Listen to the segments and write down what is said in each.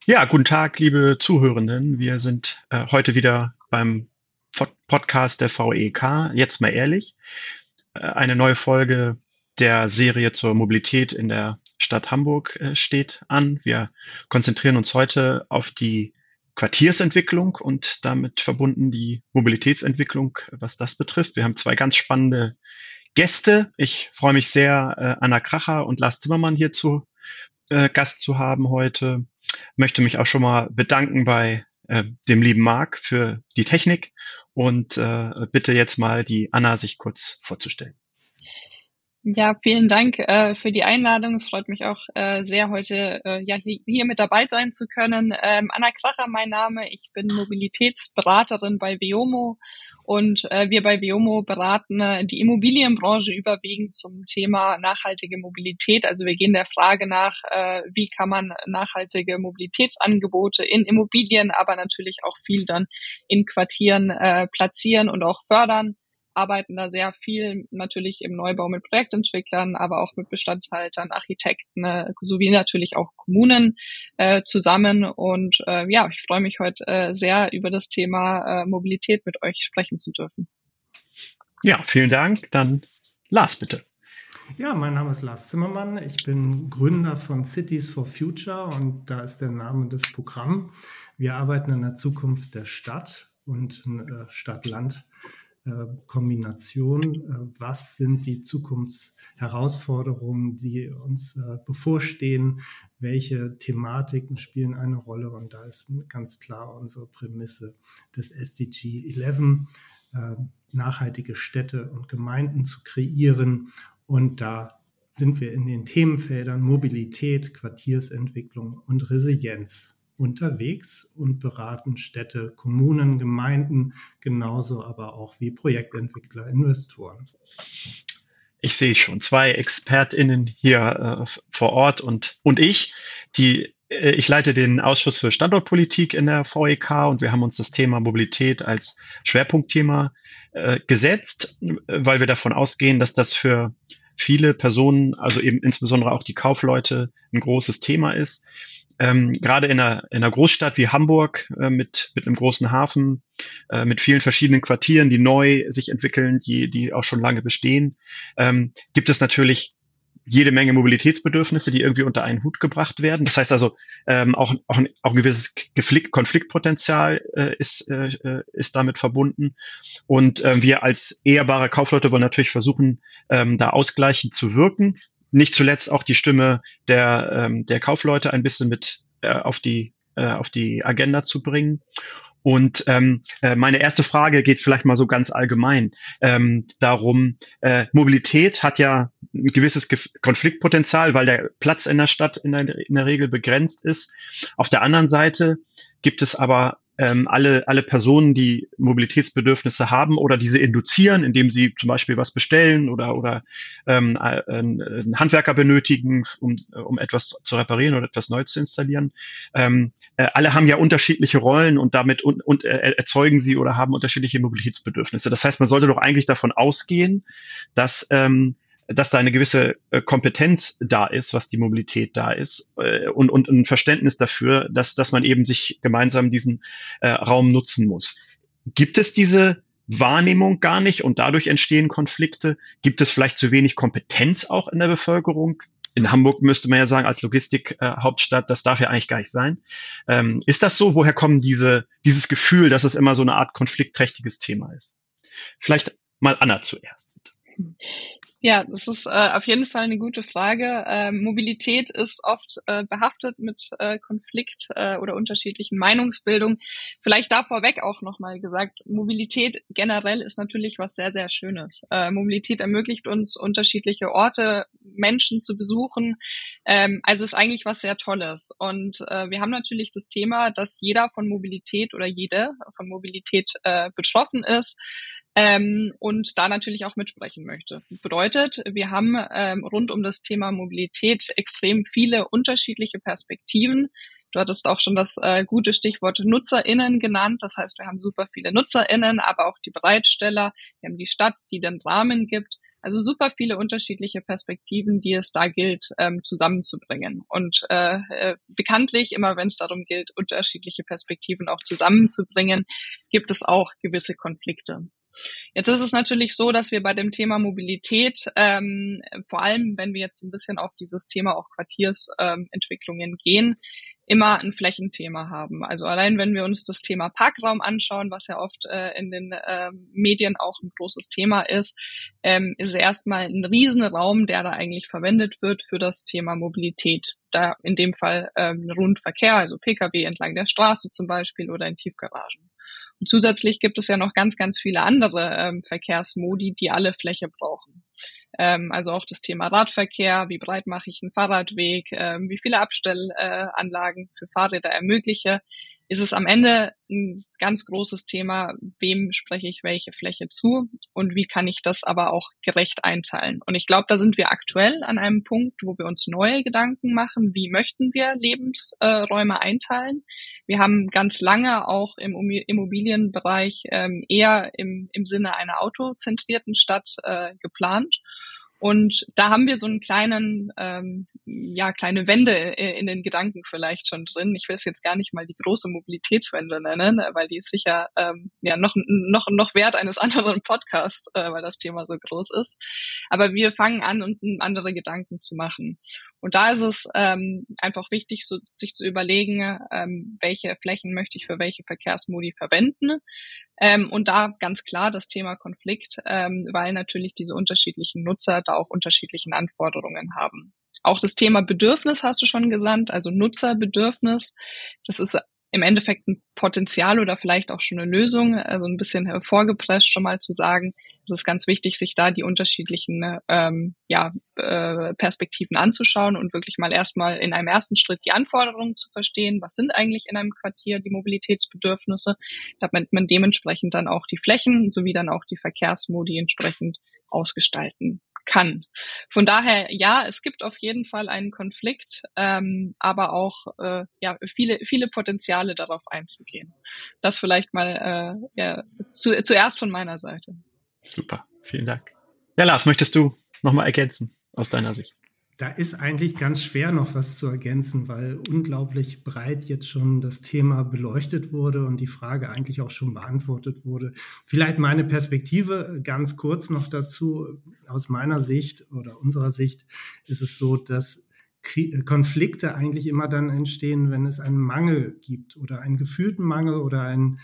Ja, guten Tag, liebe Zuhörenden. Wir sind heute wieder beim Podcast der VEK. Jetzt mal ehrlich. Eine neue Folge der Serie zur Mobilität in der Stadt Hamburg steht an. Wir konzentrieren uns heute auf die Quartiersentwicklung und damit verbunden die Mobilitätsentwicklung, was das betrifft. Wir haben zwei ganz spannende Gäste. Ich freue mich sehr, Anna Kracher und Lars Zimmermann hier zu Gast zu haben heute. Möchte mich auch schon mal bedanken bei dem lieben Marc für die Technik und bitte jetzt mal die Anna sich kurz vorzustellen. Ja, vielen Dank für die Einladung. Es freut mich auch sehr, heute hier mit dabei sein zu können. Anna Kracher, mein Name. Ich bin Mobilitätsberaterin bei Veomo und wir bei Veomo beraten die Immobilienbranche überwiegend zum Thema nachhaltige Mobilität. Also wir gehen der Frage nach, wie kann man nachhaltige Mobilitätsangebote in Immobilien, aber natürlich auch viel dann in Quartieren platzieren und auch fördern. Arbeiten da sehr viel natürlich im Neubau mit Projektentwicklern, aber auch mit Bestandshaltern, Architekten sowie natürlich auch Kommunen zusammen. Und ich freue mich heute sehr, über das Thema Mobilität mit euch sprechen zu dürfen. Ja, vielen Dank. Dann Lars, bitte. Ja, mein Name ist Lars Zimmermann. Ich bin Gründer von Cities for Future und da ist der Name des Programms. Wir arbeiten an der Zukunft der Stadt und Stadt-Land. Kombination. Was sind die Zukunftsherausforderungen, die uns bevorstehen? Welche Thematiken spielen eine Rolle? Und da ist ganz klar unsere Prämisse des SDG 11, nachhaltige Städte und Gemeinden zu kreieren. Und da sind wir in den Themenfeldern Mobilität, Quartiersentwicklung und Resilienz unterwegs und beraten Städte, Kommunen, Gemeinden, genauso aber auch wie Projektentwickler, Investoren. Ich sehe schon zwei ExpertInnen hier vor Ort und ich, ich leite den Ausschuss für Standortpolitik in der VEK und wir haben uns das Thema Mobilität als Schwerpunktthema gesetzt, weil wir davon ausgehen, dass das für viele Personen, also eben insbesondere auch die Kaufleute, ein großes Thema ist. Gerade in einer Großstadt wie Hamburg mit einem großen Hafen, mit vielen verschiedenen Quartieren, die neu sich entwickeln, die auch schon lange bestehen, gibt es natürlich jede Menge Mobilitätsbedürfnisse, die irgendwie unter einen Hut gebracht werden. Das heißt also, auch ein gewisses Konfliktpotenzial ist damit verbunden. Und wir als ehrbare Kaufleute wollen natürlich versuchen, da ausgleichend zu wirken. Nicht zuletzt auch die Stimme der Kaufleute ein bisschen mit auf die Agenda zu bringen. Und meine erste Frage geht vielleicht mal so ganz allgemein darum, Mobilität hat ja ein gewisses Konfliktpotenzial, weil der Platz in der Stadt in der Regel begrenzt ist. Auf der anderen Seite gibt es aber alle Personen, die Mobilitätsbedürfnisse haben oder diese induzieren, indem sie zum Beispiel was bestellen oder einen Handwerker benötigen, um etwas zu reparieren oder etwas neu zu installieren. Alle haben ja unterschiedliche Rollen und damit erzeugen sie oder haben unterschiedliche Mobilitätsbedürfnisse. Das heißt, man sollte doch eigentlich davon ausgehen, dass da eine gewisse Kompetenz da ist, was die Mobilität da ist und ein Verständnis dafür, dass man eben sich gemeinsam diesen Raum nutzen muss. Gibt es diese Wahrnehmung gar nicht und dadurch entstehen Konflikte? Gibt es vielleicht zu wenig Kompetenz auch in der Bevölkerung? In Hamburg müsste man ja sagen, als Logistikhauptstadt, das darf ja eigentlich gar nicht sein. Ist das so? Woher kommt dieses Gefühl, dass es immer so eine Art konfliktträchtiges Thema ist? Vielleicht mal Anna zuerst. Ja, das ist auf jeden Fall eine gute Frage. Mobilität ist oft behaftet mit Konflikt oder unterschiedlichen Meinungsbildungen. Vielleicht da vorweg auch nochmal gesagt, Mobilität generell ist natürlich was sehr, sehr Schönes. Mobilität ermöglicht uns, unterschiedliche Orte, Menschen zu besuchen. Also ist eigentlich was sehr Tolles. Und wir haben natürlich das Thema, dass jeder von Mobilität oder jede von Mobilität betroffen ist. Und da natürlich auch mitsprechen möchte. Das bedeutet, wir haben rund um das Thema Mobilität extrem viele unterschiedliche Perspektiven. Du hattest auch schon das gute Stichwort NutzerInnen genannt. Das heißt, wir haben super viele NutzerInnen, aber auch die Bereitsteller. Wir haben die Stadt, die den Rahmen gibt. Also super viele unterschiedliche Perspektiven, die es da gilt, zusammenzubringen. Und bekanntlich, immer wenn es darum gilt, unterschiedliche Perspektiven auch zusammenzubringen, gibt es auch gewisse Konflikte. Jetzt ist es natürlich so, dass wir bei dem Thema Mobilität, vor allem wenn wir jetzt ein bisschen auf dieses Thema auch Quartiersentwicklungen gehen, immer ein Flächenthema haben. Also allein wenn wir uns das Thema Parkraum anschauen, was ja oft in den Medien auch ein großes Thema ist es erstmal ein Riesenraum, der da eigentlich verwendet wird für das Thema Mobilität. Da in dem Fall Rundverkehr, also Pkw entlang der Straße zum Beispiel oder in Tiefgaragen. Und zusätzlich gibt es ja noch ganz, ganz viele andere Verkehrsmodi, die alle Fläche brauchen. Also auch das Thema Radverkehr, wie breit mache ich einen Fahrradweg, wie viele Abstellanlagen für Fahrräder ermögliche, ist es am Ende ein ganz großes Thema, wem spreche ich welche Fläche zu und wie kann ich das aber auch gerecht einteilen. Und ich glaube, da sind wir aktuell an einem Punkt, wo wir uns neue Gedanken machen, wie möchten wir Lebensräume einteilen. Wir haben ganz lange auch im Immobilienbereich eher im Sinne einer autozentrierten Stadt geplant. Und da haben wir so einen kleine Wende in den Gedanken vielleicht schon drin. Ich will es jetzt gar nicht mal die große Mobilitätswende nennen, weil die ist sicher noch wert eines anderen Podcasts, weil das Thema so groß ist. Aber wir fangen an, uns andere Gedanken zu machen. Und da ist es einfach wichtig, sich zu überlegen, welche Flächen möchte ich für welche Verkehrsmodi verwenden. Und da ganz klar das Thema Konflikt, weil natürlich diese unterschiedlichen Nutzer da auch unterschiedlichen Anforderungen haben. Auch das Thema Bedürfnis hast du schon genannt, also Nutzerbedürfnis. Das ist im Endeffekt ein Potenzial oder vielleicht auch schon eine Lösung, also ein bisschen hervorgepresst schon mal zu sagen, es ist ganz wichtig, sich da die unterschiedlichen Perspektiven anzuschauen und wirklich mal erstmal in einem ersten Schritt die Anforderungen zu verstehen. Was sind eigentlich in einem Quartier die Mobilitätsbedürfnisse, damit man dementsprechend dann auch die Flächen sowie dann auch die Verkehrsmodi entsprechend ausgestalten kann. Von daher, ja, es gibt auf jeden Fall einen Konflikt, aber auch viele Potenziale darauf einzugehen. Das vielleicht mal zuerst von meiner Seite. Super, vielen Dank. Ja, Lars, möchtest du nochmal ergänzen aus deiner Sicht? Da ist eigentlich ganz schwer noch was zu ergänzen, weil unglaublich breit jetzt schon das Thema beleuchtet wurde und die Frage eigentlich auch schon beantwortet wurde. Vielleicht meine Perspektive ganz kurz noch dazu. Aus meiner Sicht oder unserer Sicht ist es so, dass Konflikte eigentlich immer dann entstehen, wenn es einen Mangel gibt oder einen gefühlten Mangel oder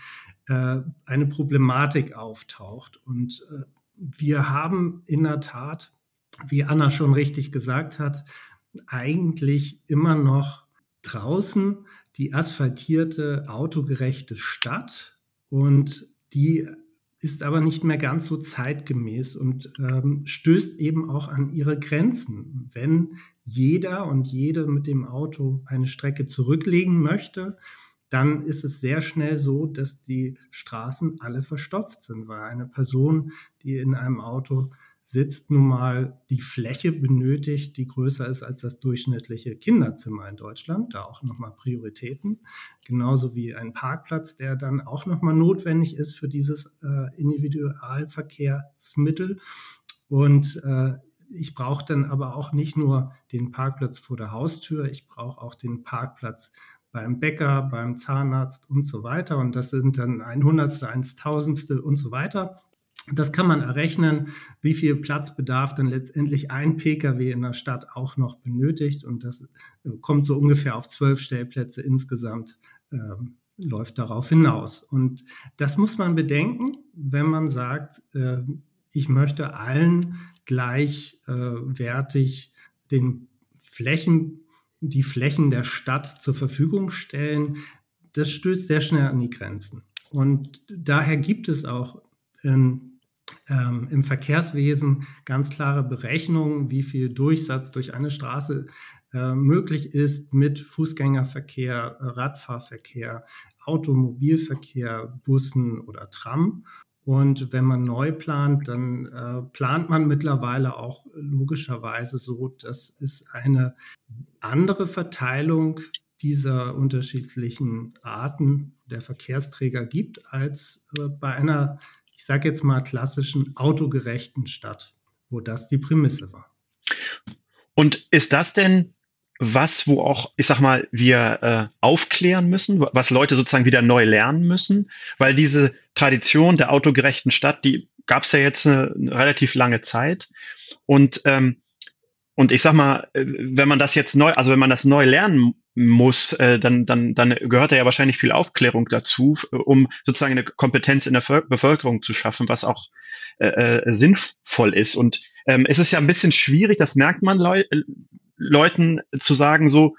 eine Problematik auftaucht. Und wir haben in der Tat, wie Anna schon richtig gesagt hat, eigentlich immer noch draußen die asphaltierte, autogerechte Stadt und die ist aber nicht mehr ganz so zeitgemäß und stößt eben auch an ihre Grenzen. Wenn jeder und jede mit dem Auto eine Strecke zurücklegen möchte, dann ist es sehr schnell so, dass die Straßen alle verstopft sind, weil eine Person, die in einem Auto sitzt, nun mal die Fläche benötigt, die größer ist als das durchschnittliche Kinderzimmer in Deutschland. Da auch nochmal Prioritäten. Genauso wie ein Parkplatz, der dann auch nochmal notwendig ist für dieses Individualverkehrsmittel. Und ich brauche dann aber auch nicht nur den Parkplatz vor der Haustür, ich brauche auch den Parkplatz beim Bäcker, beim Zahnarzt und so weiter. Und das sind dann 100, 1000 und so weiter. Das kann man errechnen, wie viel Platzbedarf dann letztendlich ein Pkw in der Stadt auch noch benötigt. Und das kommt so ungefähr auf 12 Stellplätze insgesamt, läuft darauf hinaus. Und das muss man bedenken, wenn man sagt, ich möchte allen gleichwertig die Flächen der Stadt zur Verfügung stellen. Das stößt sehr schnell an die Grenzen. Und daher gibt es auch im Verkehrswesen ganz klare Berechnungen, wie viel Durchsatz durch eine Straße möglich ist mit Fußgängerverkehr, Radfahrverkehr, Automobilverkehr, Bussen oder Tram. Und wenn man neu plant, dann plant man mittlerweile auch logischerweise so, dass es eine andere Verteilung dieser unterschiedlichen Arten der Verkehrsträger gibt als bei einer, ich sage jetzt mal, klassischen autogerechten Stadt. wo das die Prämisse war. Und ist das denn was, wo auch, ich sag mal, wir aufklären müssen, was Leute sozusagen wieder neu lernen müssen? Weil diese Tradition der autogerechten Stadt, die gab es ja jetzt eine relativ lange Zeit. Und ich sag mal, wenn man das neu lernen muss, dann gehört da ja wahrscheinlich viel Aufklärung dazu, um sozusagen eine Kompetenz in der Bevölkerung zu schaffen, was auch sinnvoll ist. Und es ist ja ein bisschen schwierig, das merkt man Leuten zu sagen, so,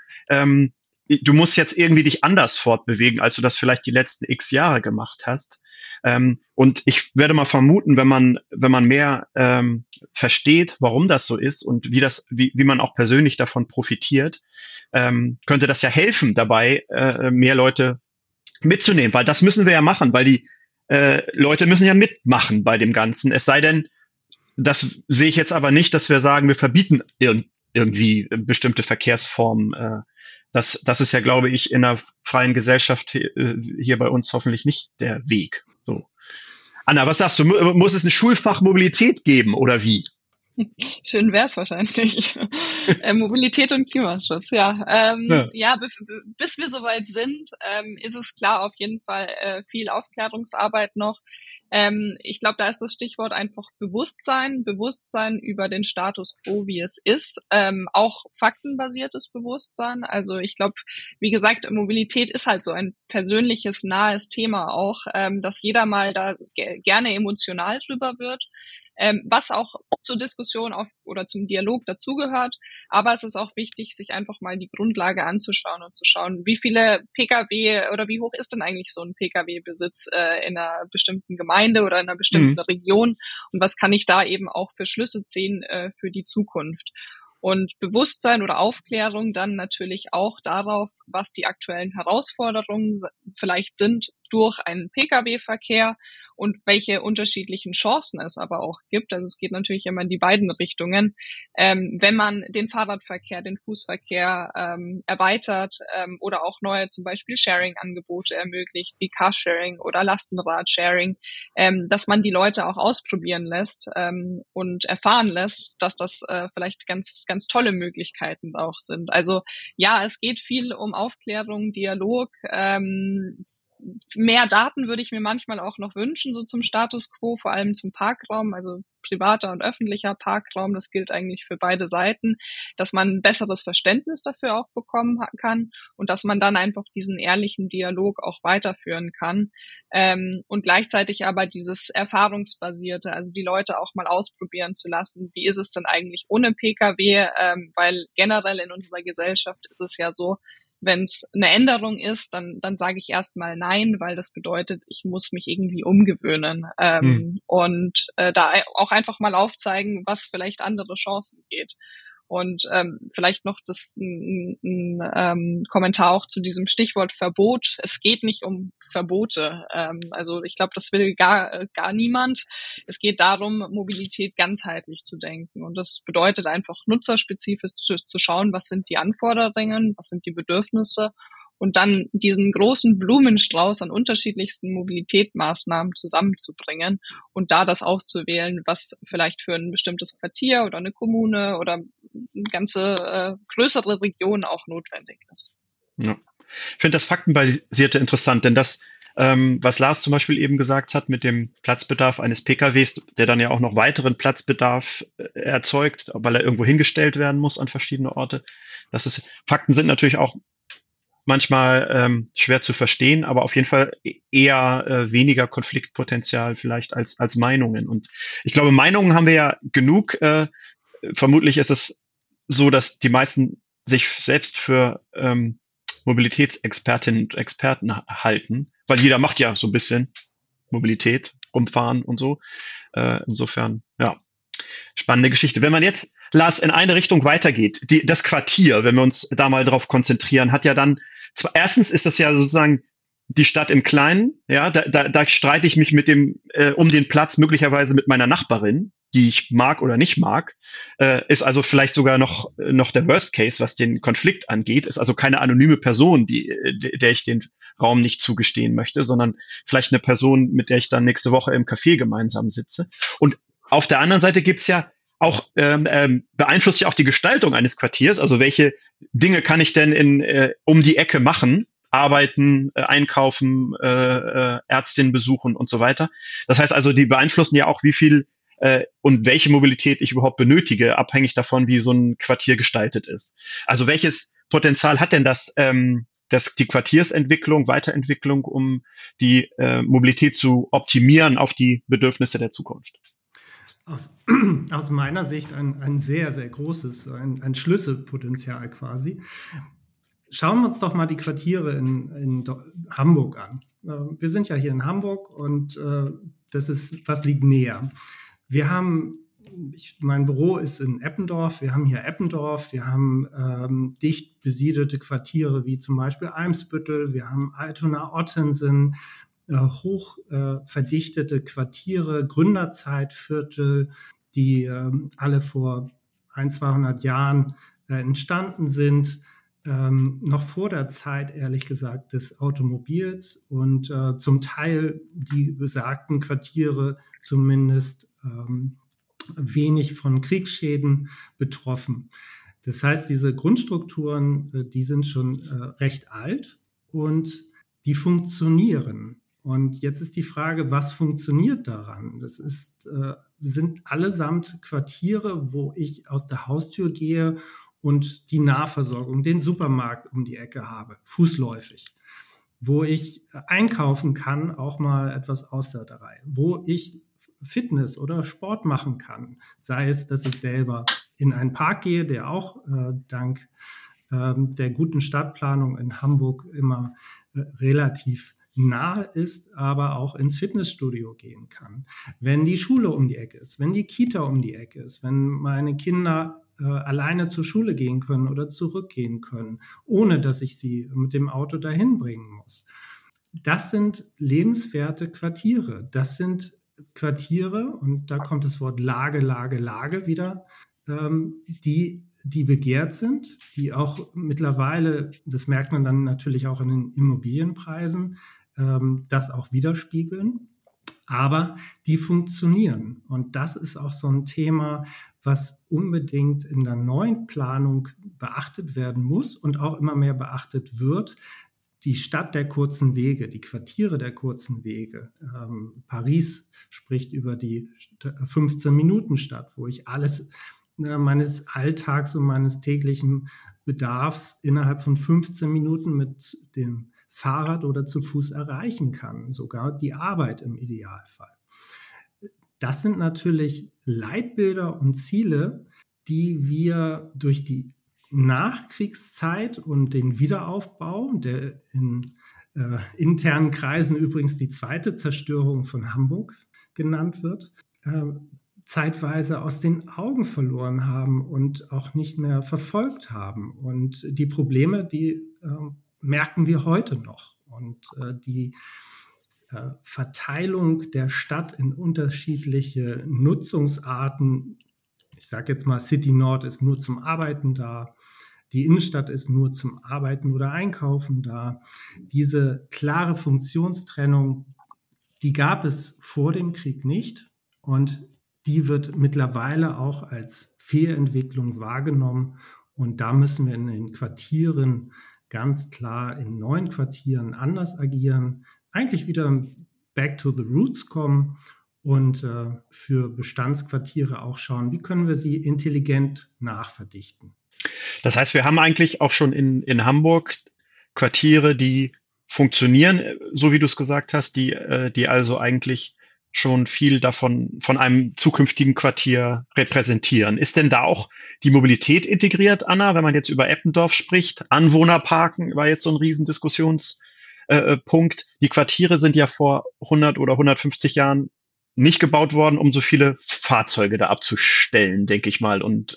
du musst jetzt irgendwie dich anders fortbewegen, als du das vielleicht die letzten X Jahre gemacht hast. Und ich werde mal vermuten, wenn man mehr versteht, warum das so ist und wie man auch persönlich davon profitiert, könnte das ja helfen, dabei mehr Leute mitzunehmen, weil das müssen wir ja machen, weil die Leute müssen ja mitmachen bei dem Ganzen. Es sei denn, das sehe ich jetzt aber nicht, dass wir sagen, wir verbieten irgendwie bestimmte Verkehrsformen. Das ist ja, glaube ich, in einer freien Gesellschaft hier bei uns hoffentlich nicht der Weg. So. Anna, was sagst du? Muss es ein Schulfach Mobilität geben oder wie? Schön wär's wahrscheinlich. Mobilität und Klimaschutz, ja. Bis wir soweit sind, ist es klar auf jeden Fall viel Aufklärungsarbeit noch. Ich glaube, da ist das Stichwort einfach Bewusstsein über den Status quo, wie es ist, auch faktenbasiertes Bewusstsein. Also ich glaube, wie gesagt, Mobilität ist halt so ein persönliches, nahes Thema auch, dass jeder mal da gerne emotional drüber wird. Was auch zur Diskussion oder zum Dialog dazugehört. Aber es ist auch wichtig, sich einfach mal die Grundlage anzuschauen und zu schauen, wie viele Pkw oder wie hoch ist denn eigentlich so ein Pkw-Besitz in einer bestimmten Gemeinde oder in einer bestimmten Region und was kann ich da eben auch für Schlüsse ziehen für die Zukunft. Und Bewusstsein oder Aufklärung dann natürlich auch darauf, was die aktuellen Herausforderungen vielleicht sind durch einen Pkw-Verkehr und welche unterschiedlichen Chancen es aber auch gibt. Also es geht natürlich immer in die beiden Richtungen. Wenn man den Fahrradverkehr, den Fußverkehr erweitert oder auch neue zum Beispiel Sharing-Angebote ermöglicht, wie Carsharing oder Lastenrad-Sharing, dass man die Leute auch ausprobieren lässt und erfahren lässt, dass das vielleicht ganz, ganz tolle Möglichkeiten auch sind. Also ja, es geht viel um Aufklärung, Dialog, mehr Daten würde ich mir manchmal auch noch wünschen, so zum Status quo, vor allem zum Parkraum, also privater und öffentlicher Parkraum. Das gilt eigentlich für beide Seiten, dass man ein besseres Verständnis dafür auch bekommen kann und dass man dann einfach diesen ehrlichen Dialog auch weiterführen kann. Und gleichzeitig aber dieses Erfahrungsbasierte, also die Leute auch mal ausprobieren zu lassen. Wie ist es denn eigentlich ohne Pkw? Weil generell in unserer Gesellschaft ist es ja so, wenn es eine Änderung ist, dann sage ich erstmal nein, weil das bedeutet, ich muss mich irgendwie umgewöhnen und da auch einfach mal aufzeigen, was vielleicht andere Chancen geht. Und vielleicht noch ein Kommentar auch zu diesem Stichwort Verbot. Es geht nicht um Verbote. Also ich glaube, das will gar niemand. Es geht darum, Mobilität ganzheitlich zu denken. Und das bedeutet einfach nutzerspezifisch zu schauen, was sind die Anforderungen, was sind die Bedürfnisse und dann diesen großen Blumenstrauß an unterschiedlichsten Mobilitätsmaßnahmen zusammenzubringen und da das auszuwählen, was vielleicht für ein bestimmtes Quartier oder eine Kommune oder eine ganze größere Region auch notwendig ist. Ja. Ich finde das Faktenbasierte interessant, denn das, was Lars zum Beispiel eben gesagt hat mit dem Platzbedarf eines PKWs, der dann ja auch noch weiteren Platzbedarf erzeugt, weil er irgendwo hingestellt werden muss an verschiedene Orte. Fakten sind natürlich auch manchmal schwer zu verstehen, aber auf jeden Fall eher weniger Konfliktpotenzial vielleicht als Meinungen. Und ich glaube, Meinungen haben wir ja genug. Vermutlich ist es so, dass die meisten sich selbst für Mobilitätsexpertinnen und Experten halten, weil jeder macht ja so ein bisschen Mobilität, rumfahren und so. Insofern, ja, spannende Geschichte. Wenn man jetzt, Lars, in eine Richtung weitergeht, das Quartier, wenn wir uns da mal drauf konzentrieren, hat ja dann, erstens ist das ja sozusagen die Stadt im Kleinen, ja, da streite ich mich um den Platz möglicherweise mit meiner Nachbarin, die ich mag oder nicht mag, ist also vielleicht sogar noch der Worst Case, was den Konflikt angeht, ist also keine anonyme Person, der ich den Raum nicht zugestehen möchte, sondern vielleicht eine Person, mit der ich dann nächste Woche im Café gemeinsam sitze. Und auf der anderen Seite gibt's ja auch beeinflusst ja auch die Gestaltung eines Quartiers. Also welche Dinge kann ich denn um die Ecke machen? Arbeiten, einkaufen, Ärztinnen besuchen und so weiter. Das heißt also, die beeinflussen ja auch, wie viel und welche Mobilität ich überhaupt benötige, abhängig davon, wie so ein Quartier gestaltet ist. Also welches Potenzial hat denn die Quartiersentwicklung, Weiterentwicklung, um die Mobilität zu optimieren auf die Bedürfnisse der Zukunft? Aus meiner Sicht ein sehr, sehr großes, ein Schlüsselpotenzial quasi. Schauen wir uns doch mal die Quartiere in Hamburg an. Wir sind ja hier in Hamburg und was liegt näher? Wir haben, mein Büro ist in Eppendorf, wir haben hier Eppendorf, wir haben dicht besiedelte Quartiere wie zum Beispiel Eimsbüttel, wir haben Altona-Ottensen, hoch verdichtete Quartiere, Gründerzeitviertel, die alle vor 200 Jahren entstanden sind, noch vor der Zeit, ehrlich gesagt, des Automobils und zum Teil die besagten Quartiere zumindest wenig von Kriegsschäden betroffen. Das heißt, diese Grundstrukturen, die sind schon recht alt und die funktionieren. Und jetzt ist die Frage, was funktioniert daran? Das sind allesamt Quartiere, wo ich aus der Haustür gehe und die Nahversorgung, den Supermarkt um die Ecke habe, fußläufig, wo ich einkaufen kann, auch mal etwas außer der Reihe, wo ich Fitness oder Sport machen kann, sei es, dass ich selber in einen Park gehe, der auch dank der guten Stadtplanung in Hamburg immer relativ nahe ist, aber auch ins Fitnessstudio gehen kann. Wenn die Schule um die Ecke ist, wenn die Kita um die Ecke ist, wenn meine Kinder alleine zur Schule gehen können oder zurückgehen können, ohne dass ich sie mit dem Auto dahin bringen muss. Das sind lebenswerte Quartiere. Das sind Quartiere, und da kommt das Wort Lage wieder, die begehrt sind, die auch mittlerweile, das merkt man dann natürlich auch in den Immobilienpreisen, das auch widerspiegeln. Aber die funktionieren. Und das ist auch so ein Thema, was unbedingt in der neuen Planung beachtet werden muss und auch immer mehr beachtet wird. Die Stadt der kurzen Wege, die Quartiere der kurzen Wege. Paris spricht über die 15-Minuten-Stadt, wo ich alles meines Alltags und meines täglichen Bedarfs innerhalb von 15 Minuten mit dem Fahrrad oder zu Fuß erreichen kann, sogar die Arbeit im Idealfall. Das sind natürlich Leitbilder und Ziele, die wir durch die Nachkriegszeit und den Wiederaufbau, der in internen Kreisen übrigens die zweite Zerstörung von Hamburg genannt wird, zeitweise aus den Augen verloren haben und auch nicht mehr verfolgt haben. Und die Probleme, die merken wir heute noch. Und die Verteilung der Stadt in unterschiedliche Nutzungsarten, ich sage jetzt mal, City Nord ist nur zum Arbeiten da, die Innenstadt ist nur zum Arbeiten oder Einkaufen da. Diese klare Funktionstrennung, die gab es vor dem Krieg nicht und die wird mittlerweile auch als Fehlentwicklung wahrgenommen. Und da müssen wir in den Quartieren ganz klar in neuen Quartieren anders agieren, eigentlich wieder back to the roots kommen und für Bestandsquartiere auch schauen, wie können wir sie intelligent nachverdichten. Das heißt, wir haben eigentlich auch schon in Hamburg Quartiere, die funktionieren, so wie du es gesagt hast, die also eigentlich schon viel davon von einem zukünftigen Quartier repräsentieren. Ist denn da auch die Mobilität integriert, Anna, wenn man jetzt über Eppendorf spricht? Anwohnerparken war jetzt so ein Riesendiskussionspunkt. Die Quartiere sind ja vor 100 oder 150 Jahren nicht gebaut worden, um so viele Fahrzeuge da abzustellen, denke ich mal. Und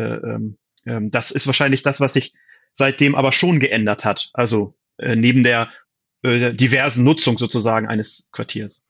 das ist wahrscheinlich das, was sich seitdem aber schon geändert hat. Also neben der diversen Nutzung sozusagen eines Quartiers.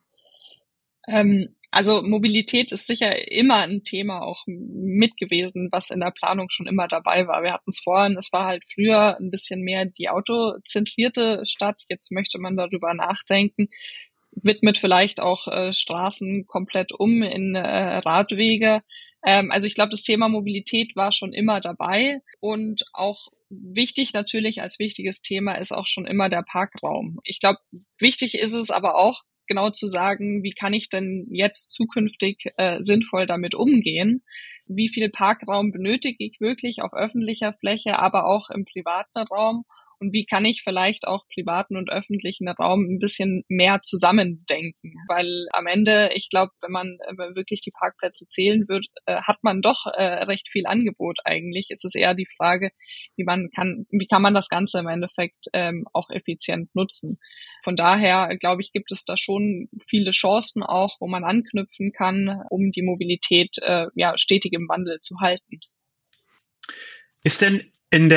Also Mobilität ist sicher immer ein Thema auch mit gewesen, was in der Planung schon immer dabei war. Wir hatten es vorhin, es war halt früher ein bisschen mehr die autozentrierte Stadt. Jetzt möchte man darüber nachdenken, widmet vielleicht auch Straßen komplett um in Radwege. Also ich glaube, das Thema Mobilität war schon immer dabei und auch wichtig natürlich als wichtiges Thema ist auch schon immer der Parkraum. Ich glaube, wichtig ist es aber auch, genau zu sagen, wie kann ich denn jetzt zukünftig sinnvoll damit umgehen? Wie viel Parkraum benötige ich wirklich auf öffentlicher Fläche, aber auch im privaten Raum? Und wie kann ich vielleicht auch privaten und öffentlichen Raum ein bisschen mehr zusammendenken? Weil am Ende, ich glaube, wenn man wirklich die Parkplätze zählen wird, hat man doch recht viel Angebot eigentlich. Es ist eher die Frage, wie kann man das Ganze im Endeffekt auch effizient nutzen. Von daher, glaube ich, gibt es da schon viele Chancen auch, wo man anknüpfen kann, um die Mobilität stetig im Wandel zu halten. Ist denn in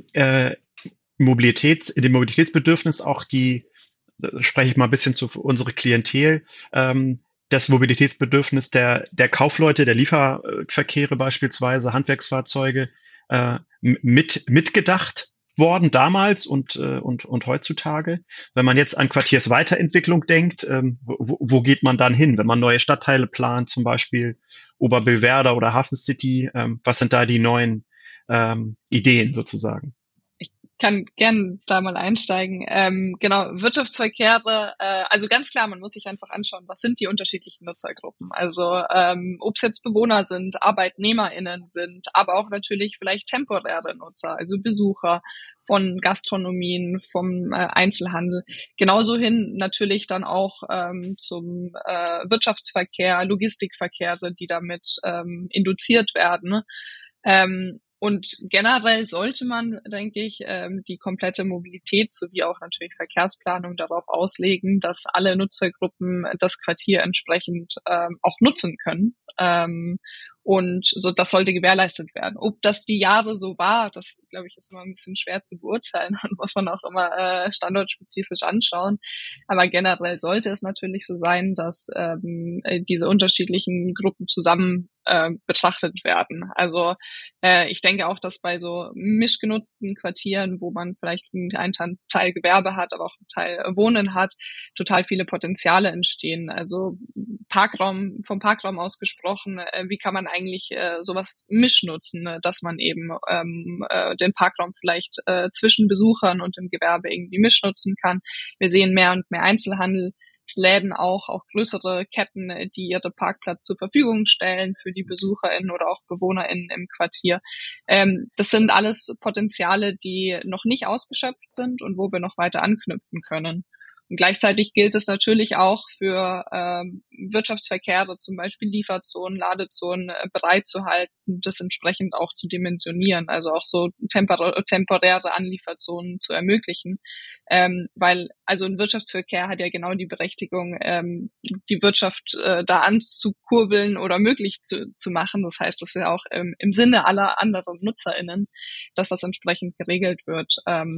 dem Mobilitätsbedürfnis auch spreche ich mal ein bisschen zu unserer Klientel, das Mobilitätsbedürfnis der Kaufleute, der Lieferverkehre beispielsweise, Handwerksfahrzeuge, mitgedacht worden damals und heutzutage. Wenn man jetzt an Quartiersweiterentwicklung denkt, wo geht man dann hin, wenn man neue Stadtteile plant, zum Beispiel Oberbillwerder oder Hafen City, was sind da die neuen Ideen sozusagen? Kann gern da mal einsteigen. Genau, Wirtschaftsverkehre, also ganz klar, man muss sich einfach anschauen, was sind die unterschiedlichen Nutzergruppen. Also ob es jetzt Bewohner sind, ArbeitnehmerInnen sind, aber auch natürlich vielleicht temporäre Nutzer, also Besucher von Gastronomien, vom Einzelhandel. Genauso hin natürlich dann auch zum Wirtschaftsverkehr, Logistikverkehre, die damit induziert werden. Und generell sollte man, denke ich, die komplette Mobilität sowie auch natürlich Verkehrsplanung darauf auslegen, dass alle Nutzergruppen das Quartier entsprechend auch nutzen können. Und so, das sollte gewährleistet werden. Ob das die Jahre so war, das, glaube ich, ist immer ein bisschen schwer zu beurteilen und muss man auch immer standortspezifisch anschauen. Aber generell sollte es natürlich so sein, dass diese unterschiedlichen Gruppen zusammen betrachtet werden. Also ich denke auch, dass bei so mischgenutzten Quartieren, wo man vielleicht einen Teil Gewerbe hat, aber auch einen Teil Wohnen hat, total viele Potenziale entstehen. Also vom Parkraum aus gesprochen, wie kann man eigentlich sowas mischnutzen, dass man eben den Parkraum vielleicht zwischen Besuchern und dem Gewerbe irgendwie mischnutzen kann. Wir sehen mehr und mehr Einzelhandel. Läden auch größere Ketten, die ihre Parkplatz zur Verfügung stellen für die BesucherInnen oder auch BewohnerInnen im Quartier. Das sind alles Potenziale, die noch nicht ausgeschöpft sind und wo wir noch weiter anknüpfen können. Und gleichzeitig gilt es natürlich auch für Wirtschaftsverkehre, zum Beispiel Lieferzonen, Ladezonen bereitzuhalten, das entsprechend auch zu dimensionieren, also auch so temporäre Anlieferzonen zu ermöglichen, weil also ein Wirtschaftsverkehr hat ja genau die Berechtigung, die Wirtschaft da anzukurbeln oder möglich zu machen. Das heißt, das ist ja auch im Sinne aller anderen NutzerInnen, dass das entsprechend geregelt wird.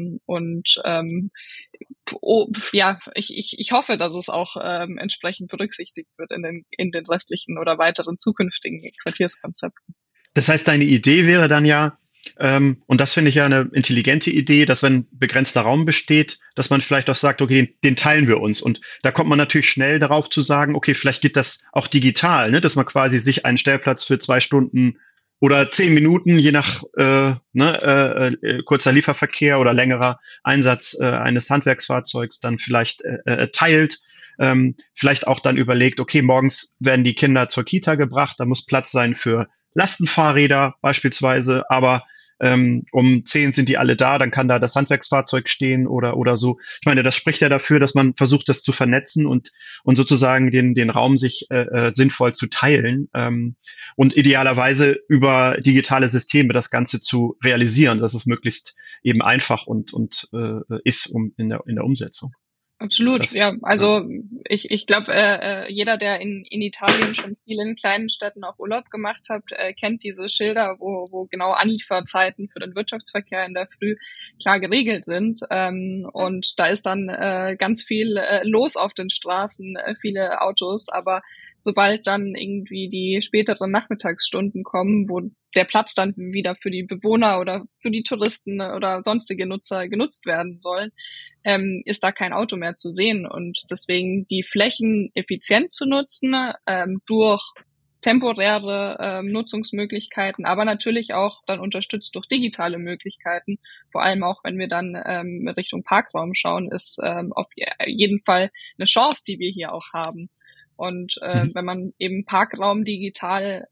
Ich hoffe, dass es auch entsprechend berücksichtigt wird in den restlichen oder weiteren zukünftigen Quartierskonzepten. Das heißt, deine Idee wäre dann ja, und das finde ich ja eine intelligente Idee, dass wenn begrenzter Raum besteht, dass man vielleicht auch sagt, okay, den teilen wir uns. Und da kommt man natürlich schnell darauf zu sagen, okay, vielleicht geht das auch digital, ne, dass man quasi sich einen Stellplatz für 2 Stunden oder 10 Minuten, je nach kurzer Lieferverkehr oder längerer Einsatz eines Handwerksfahrzeugs dann vielleicht teilt. Vielleicht auch dann überlegt, okay, morgens werden die Kinder zur Kita gebracht, da muss Platz sein für Lastenfahrräder beispielsweise, aber um 10 sind die alle da, dann kann da das Handwerksfahrzeug stehen oder so. Ich meine, das spricht ja dafür, dass man versucht, das zu vernetzen und sozusagen den Raum sich sinnvoll zu teilen und idealerweise über digitale Systeme das Ganze zu realisieren, dass es möglichst eben einfach und ist in der Umsetzung. Absolut, ja. Also ich glaube, jeder, der in Italien schon viel in kleinen Städten auch Urlaub gemacht hat, kennt diese Schilder, wo genau Anlieferzeiten für den Wirtschaftsverkehr in der Früh klar geregelt sind. Und da ist dann ganz viel los auf den Straßen, viele Autos, aber sobald dann irgendwie die späteren Nachmittagsstunden kommen, wo der Platz dann wieder für die Bewohner oder für die Touristen oder sonstige Nutzer genutzt werden sollen, ist da kein Auto mehr zu sehen. Und deswegen die Flächen effizient zu nutzen, durch temporäre Nutzungsmöglichkeiten, aber natürlich auch dann unterstützt durch digitale Möglichkeiten. Vor allem auch, wenn wir dann Richtung Parkraum schauen, ist auf jeden Fall eine Chance, die wir hier auch haben. Und wenn man eben Parkraum digital,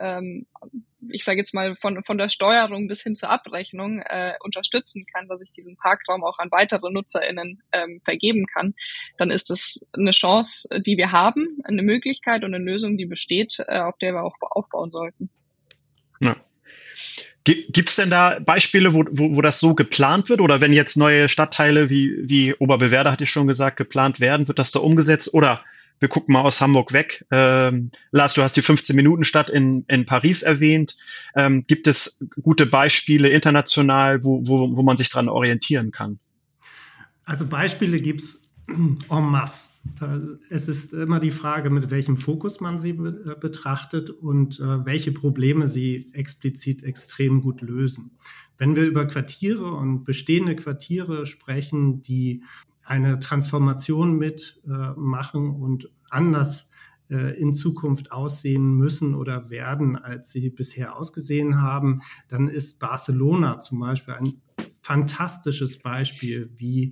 ich sage jetzt mal von der Steuerung bis hin zur Abrechnung unterstützen kann, dass ich diesen Parkraum auch an weitere NutzerInnen vergeben kann, dann ist das eine Chance, die wir haben, eine Möglichkeit und eine Lösung, die besteht, auf der wir auch aufbauen sollten. Ja. Gibt es denn da Beispiele, wo das so geplant wird? Oder wenn jetzt neue Stadtteile wie Oberbewerder, hatte ich schon gesagt, geplant werden, wird das da umgesetzt? Oder wir gucken mal aus Hamburg weg. Lars, du hast die 15-Minuten-Stadt in Paris erwähnt. Gibt es gute Beispiele international, wo man sich dran orientieren kann? Also Beispiele gibt es en masse. Es ist immer die Frage, mit welchem Fokus man sie betrachtet und welche Probleme sie explizit extrem gut lösen. Wenn wir über Quartiere und bestehende Quartiere sprechen, die eine Transformation mitmachen und anders in Zukunft aussehen müssen oder werden, als sie bisher ausgesehen haben, dann ist Barcelona zum Beispiel ein fantastisches Beispiel, wie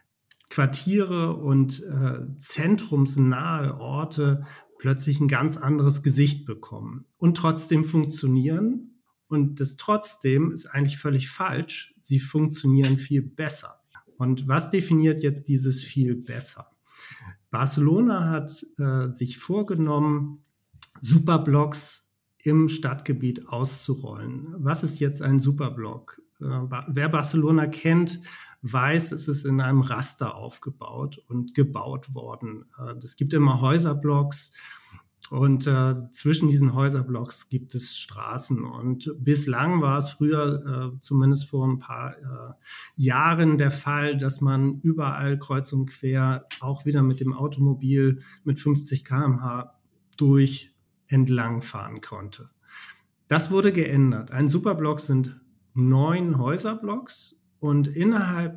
Quartiere und zentrumsnahe Orte plötzlich ein ganz anderes Gesicht bekommen und trotzdem funktionieren. Und das trotzdem ist eigentlich völlig falsch. Sie funktionieren viel besser. Und was definiert jetzt dieses viel besser? Barcelona hat sich vorgenommen, Superblocks im Stadtgebiet auszurollen. Was ist jetzt ein Superblock? Wer Barcelona kennt, weiß, es ist in einem Raster aufgebaut und gebaut worden. Es gibt immer Häuserblocks und zwischen diesen Häuserblocks gibt es Straßen. Und bislang war es früher, zumindest vor ein paar Jahren, der Fall, dass man überall kreuz und quer auch wieder mit dem Automobil mit 50 km/h entlang fahren konnte. Das wurde geändert. Ein Superblock sind 9 Häuserblocks und innerhalb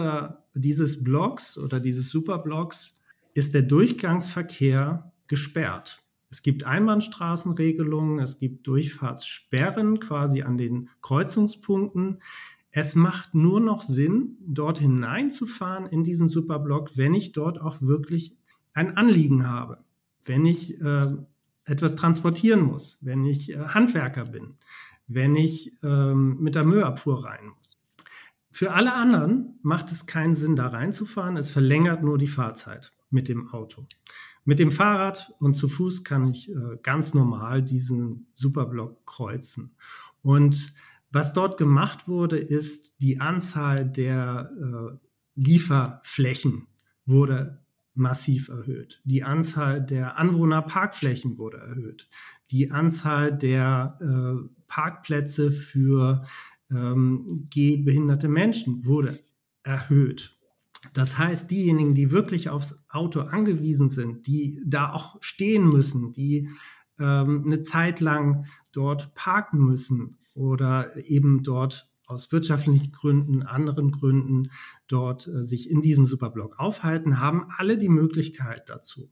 dieses Blocks oder dieses Superblocks ist der Durchgangsverkehr gesperrt. Es gibt Einbahnstraßenregelungen, es gibt Durchfahrtssperren quasi an den Kreuzungspunkten. Es macht nur noch Sinn, dort hineinzufahren in diesen Superblock, wenn ich dort auch wirklich ein Anliegen habe, wenn ich etwas transportieren muss, wenn ich Handwerker bin, wenn ich mit der Müllabfuhr rein muss. Für alle anderen macht es keinen Sinn, da reinzufahren. Es verlängert nur die Fahrzeit mit dem Auto. Mit dem Fahrrad und zu Fuß kann ich ganz normal diesen Superblock kreuzen. Und was dort gemacht wurde, ist, die Anzahl der Lieferflächen wurde massiv erhöht. Die Anzahl der Anwohnerparkflächen wurde erhöht. Die Anzahl der Parkplätze für gehbehinderte Menschen wurde erhöht. Das heißt, diejenigen, die wirklich aufs Auto angewiesen sind, die da auch stehen müssen, die eine Zeit lang dort parken müssen oder eben dort aus wirtschaftlichen Gründen, anderen Gründen dort sich in diesem Superblock aufhalten, haben alle die Möglichkeit dazu.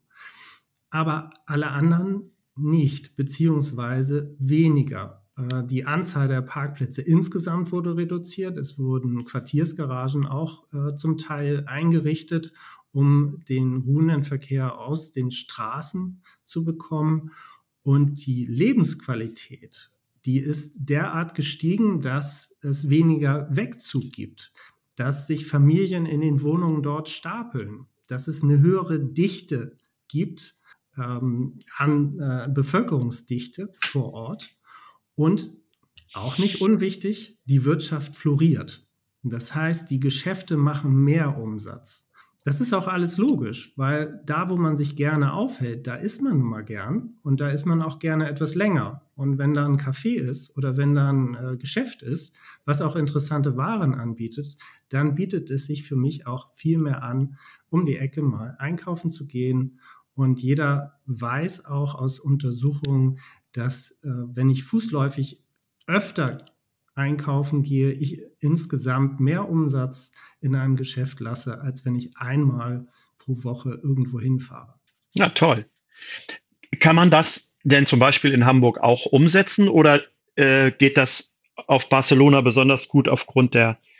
Aber alle anderen nicht, beziehungsweise weniger. Die Anzahl der Parkplätze insgesamt wurde reduziert. Es wurden Quartiersgaragen auch zum Teil eingerichtet, um den ruhenden Verkehr aus den Straßen zu bekommen. Und die Lebensqualität, die ist derart gestiegen, dass es weniger Wegzug gibt, dass sich Familien in den Wohnungen dort stapeln, dass es eine höhere Dichte gibt an Bevölkerungsdichte vor Ort. Und auch nicht unwichtig, die Wirtschaft floriert. Das heißt, die Geschäfte machen mehr Umsatz. Das ist auch alles logisch, weil da, wo man sich gerne aufhält, da ist man nun mal gern und da ist man auch gerne etwas länger. Und wenn da ein Café ist oder wenn da ein Geschäft ist, was auch interessante Waren anbietet, dann bietet es sich für mich auch viel mehr an, um die Ecke mal einkaufen zu gehen. Und jeder weiß auch aus Untersuchungen, dass wenn ich fußläufig öfter einkaufen gehe, ich insgesamt mehr Umsatz in einem Geschäft lasse, als wenn ich einmal pro Woche irgendwo hinfahre. Ja, toll. Kann man das denn zum Beispiel in Hamburg auch umsetzen oder geht das auf Barcelona besonders gut aufgrund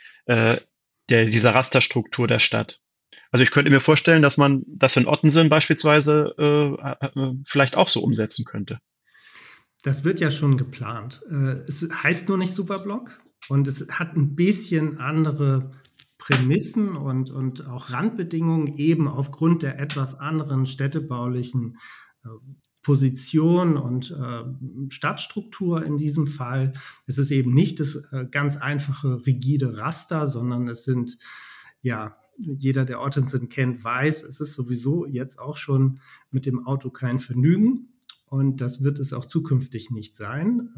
dieser Rasterstruktur der Stadt? Also ich könnte mir vorstellen, dass man das in Ottensen beispielsweise vielleicht auch so umsetzen könnte. Das wird ja schon geplant. Es heißt nur nicht Superblock und es hat ein bisschen andere Prämissen und auch Randbedingungen eben aufgrund der etwas anderen städtebaulichen Position und Stadtstruktur in diesem Fall. Es ist eben nicht das ganz einfache, rigide Raster, sondern es sind, ja, jeder, der Ottensen kennt, weiß, es ist sowieso jetzt auch schon mit dem Auto kein Vergnügen. Und das wird es auch zukünftig nicht sein.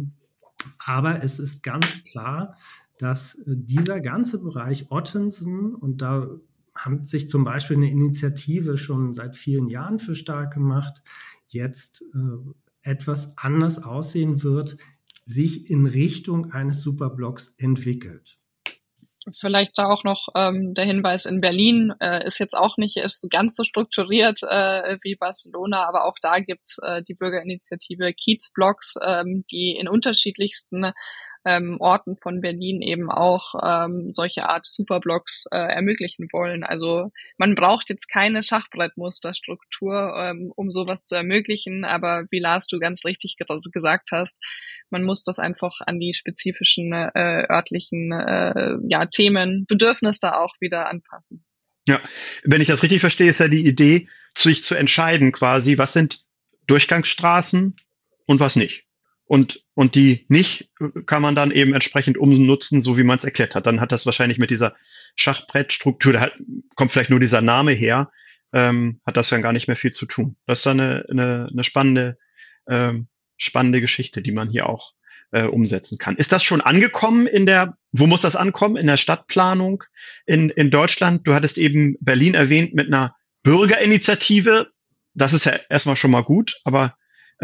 Aber es ist ganz klar, dass dieser ganze Bereich Ottensen, und da hat sich zum Beispiel eine Initiative schon seit vielen Jahren für stark gemacht, jetzt etwas anders aussehen wird, sich in Richtung eines Superblocks entwickelt. Vielleicht da auch noch der Hinweis, in Berlin ist jetzt auch nicht ganz so strukturiert wie Barcelona, aber auch da gibt's die Bürgerinitiative Kiezblocks, die in unterschiedlichsten Orten von Berlin eben auch solche Art Superblocks ermöglichen wollen. Also man braucht jetzt keine Schachbrettmusterstruktur, um sowas zu ermöglichen, aber wie Lars, du ganz richtig gesagt hast, man muss das einfach an die spezifischen örtlichen Themen, Bedürfnisse auch wieder anpassen. Ja, wenn ich das richtig verstehe, ist ja die Idee, sich zu entscheiden quasi, was sind Durchgangsstraßen und was nicht. Und die nicht kann man dann eben entsprechend umnutzen, so wie man es erklärt hat. Dann hat das wahrscheinlich mit dieser Schachbrettstruktur, da kommt vielleicht nur dieser Name her, hat das dann gar nicht mehr viel zu tun. Das ist dann eine spannende Geschichte, die man hier auch umsetzen kann. Ist das schon angekommen wo muss das ankommen? In der Stadtplanung in Deutschland? Du hattest eben Berlin erwähnt mit einer Bürgerinitiative. Das ist ja erstmal schon mal gut, aber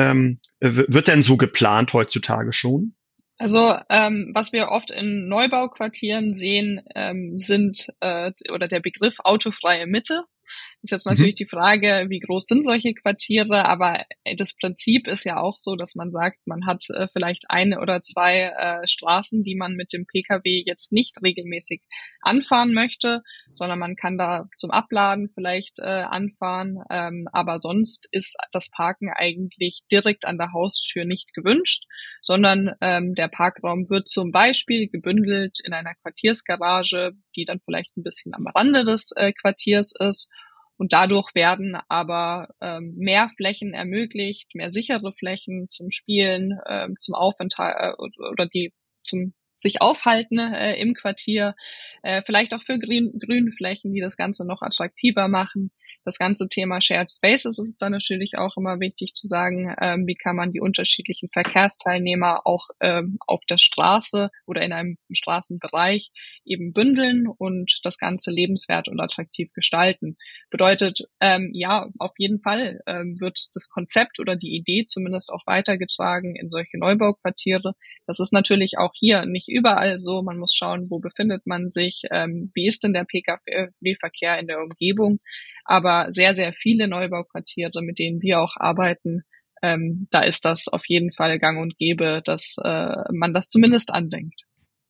wird denn so geplant heutzutage schon? Also was wir oft in Neubauquartieren sehen, sind oder der Begriff autofreie Mitte. Ist jetzt natürlich die Frage, wie groß sind solche Quartiere, aber das Prinzip ist ja auch so, dass man sagt, man hat vielleicht eine oder zwei Straßen, die man mit dem Pkw jetzt nicht regelmäßig anfahren möchte, sondern man kann da zum Abladen vielleicht anfahren, aber sonst ist das Parken eigentlich direkt an der Haustür nicht gewünscht, sondern der Parkraum wird zum Beispiel gebündelt in einer Quartiersgarage, die dann vielleicht ein bisschen am Rande des Quartiers ist. Und dadurch werden aber mehr Flächen ermöglicht, mehr sichere Flächen zum Spielen, zum Aufenthalt oder die zum sich aufhalten im Quartier, vielleicht auch für Grünflächen, die das Ganze noch attraktiver machen. Das ganze Thema Shared Spaces ist dann natürlich auch immer wichtig zu sagen, wie kann man die unterschiedlichen Verkehrsteilnehmer auch auf der Straße oder in einem Straßenbereich eben bündeln und das Ganze lebenswert und attraktiv gestalten. Bedeutet, auf jeden Fall wird das Konzept oder die Idee zumindest auch weitergetragen in solche Neubauquartiere. Das ist natürlich auch hier nicht überall so. Man muss schauen, wo befindet man sich, wie ist denn der Pkw-Verkehr in der Umgebung. Aber sehr, sehr viele Neubauquartiere, mit denen wir auch arbeiten, da ist das auf jeden Fall gang und gäbe, dass man das zumindest andenkt.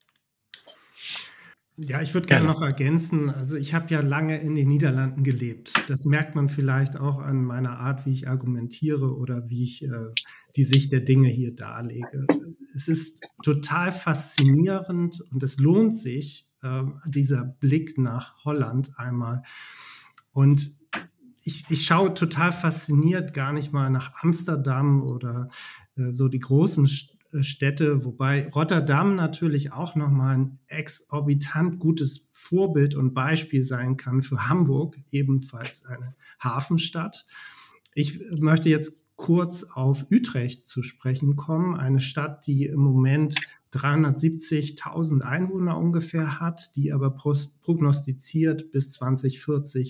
Ja, ich würde gerne noch ergänzen, also ich habe ja lange in den Niederlanden gelebt. Das merkt man vielleicht auch an meiner Art, wie ich argumentiere oder wie ich die Sicht der Dinge hier darlege. Es ist total faszinierend und es lohnt sich, dieser Blick nach Holland einmal. Und ich schaue total fasziniert gar nicht mal nach Amsterdam oder so die großen Städte, wobei Rotterdam natürlich auch nochmal ein exorbitant gutes Vorbild und Beispiel sein kann für Hamburg, ebenfalls eine Hafenstadt. Ich möchte jetzt kurz auf Utrecht zu sprechen kommen, eine Stadt, die im Moment 370.000 Einwohner ungefähr hat, die aber prognostiziert bis 2040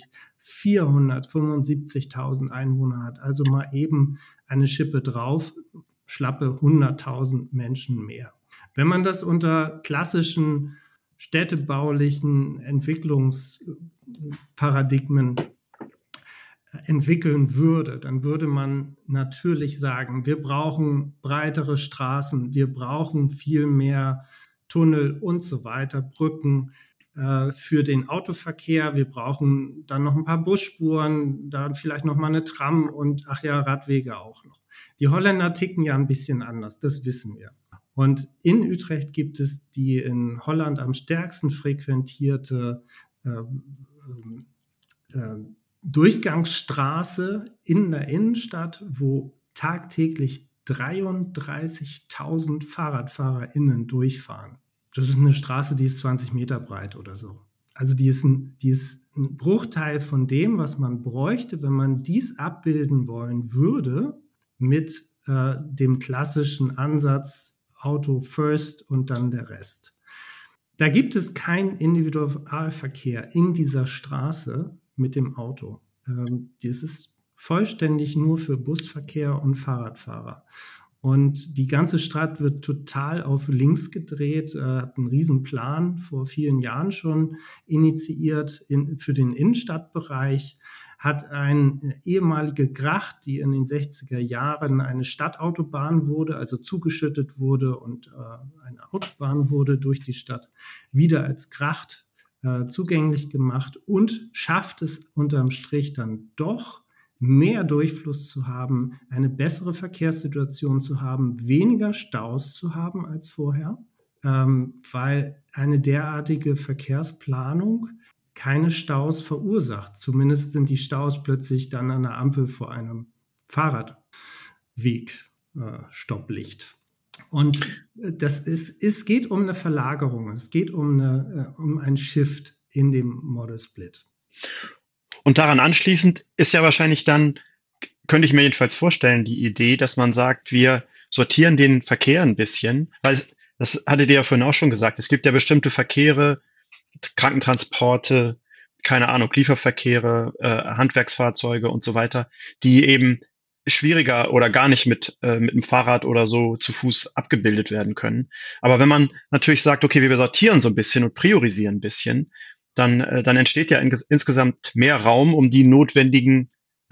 475.000 Einwohner hat. Also mal eben eine Schippe drauf, schlappe 100.000 Menschen mehr. Wenn man das unter klassischen städtebaulichen Entwicklungsparadigmen entwickeln würde, dann würde man natürlich sagen, wir brauchen breitere Straßen, wir brauchen viel mehr Tunnel und so weiter, Brücken für den Autoverkehr. Wir brauchen dann noch ein paar Busspuren, dann vielleicht noch mal eine Tram und ach ja, Radwege auch noch. Die Holländer ticken ja ein bisschen anders, das wissen wir. Und in Utrecht gibt es die in Holland am stärksten frequentierte Durchgangsstraße in der Innenstadt, wo tagtäglich 33.000 FahrradfahrerInnen durchfahren. Das ist eine Straße, die ist 20 Meter breit oder so. Also die ist ein Bruchteil von dem, was man bräuchte, wenn man dies abbilden wollen würde mit dem klassischen Ansatz Auto first und dann der Rest. Da gibt es keinen Individualverkehr in dieser Straße mit dem Auto. Das ist vollständig nur für Busverkehr und Fahrradfahrer. Und die ganze Stadt wird total auf links gedreht, hat einen riesen Plan vor vielen Jahren schon initiiert für den Innenstadtbereich, hat eine ehemalige Gracht, die in den 60er Jahren eine Stadtautobahn wurde, also zugeschüttet wurde und eine Autobahn wurde durch die Stadt, wieder als Gracht zugänglich gemacht und schafft es unterm Strich dann doch, mehr Durchfluss zu haben, eine bessere Verkehrssituation zu haben, weniger Staus zu haben als vorher, weil eine derartige Verkehrsplanung keine Staus verursacht. Zumindest sind die Staus plötzlich dann an der Ampel vor einem Fahrradweg Stopplicht. Und es geht um eine Verlagerung, es geht um einen Shift in dem Model Split. Und daran anschließend ist ja wahrscheinlich dann, könnte ich mir jedenfalls vorstellen, die Idee, dass man sagt, wir sortieren den Verkehr ein bisschen, weil das hattet ihr ja vorhin auch schon gesagt, es gibt ja bestimmte Verkehre, Krankentransporte, keine Ahnung, Lieferverkehre, Handwerksfahrzeuge und so weiter, die eben schwieriger oder gar nicht mit dem Fahrrad oder so zu Fuß abgebildet werden können. Aber wenn man natürlich sagt, okay, wir sortieren so ein bisschen und priorisieren ein bisschen, dann entsteht ja insgesamt mehr Raum, um die notwendigen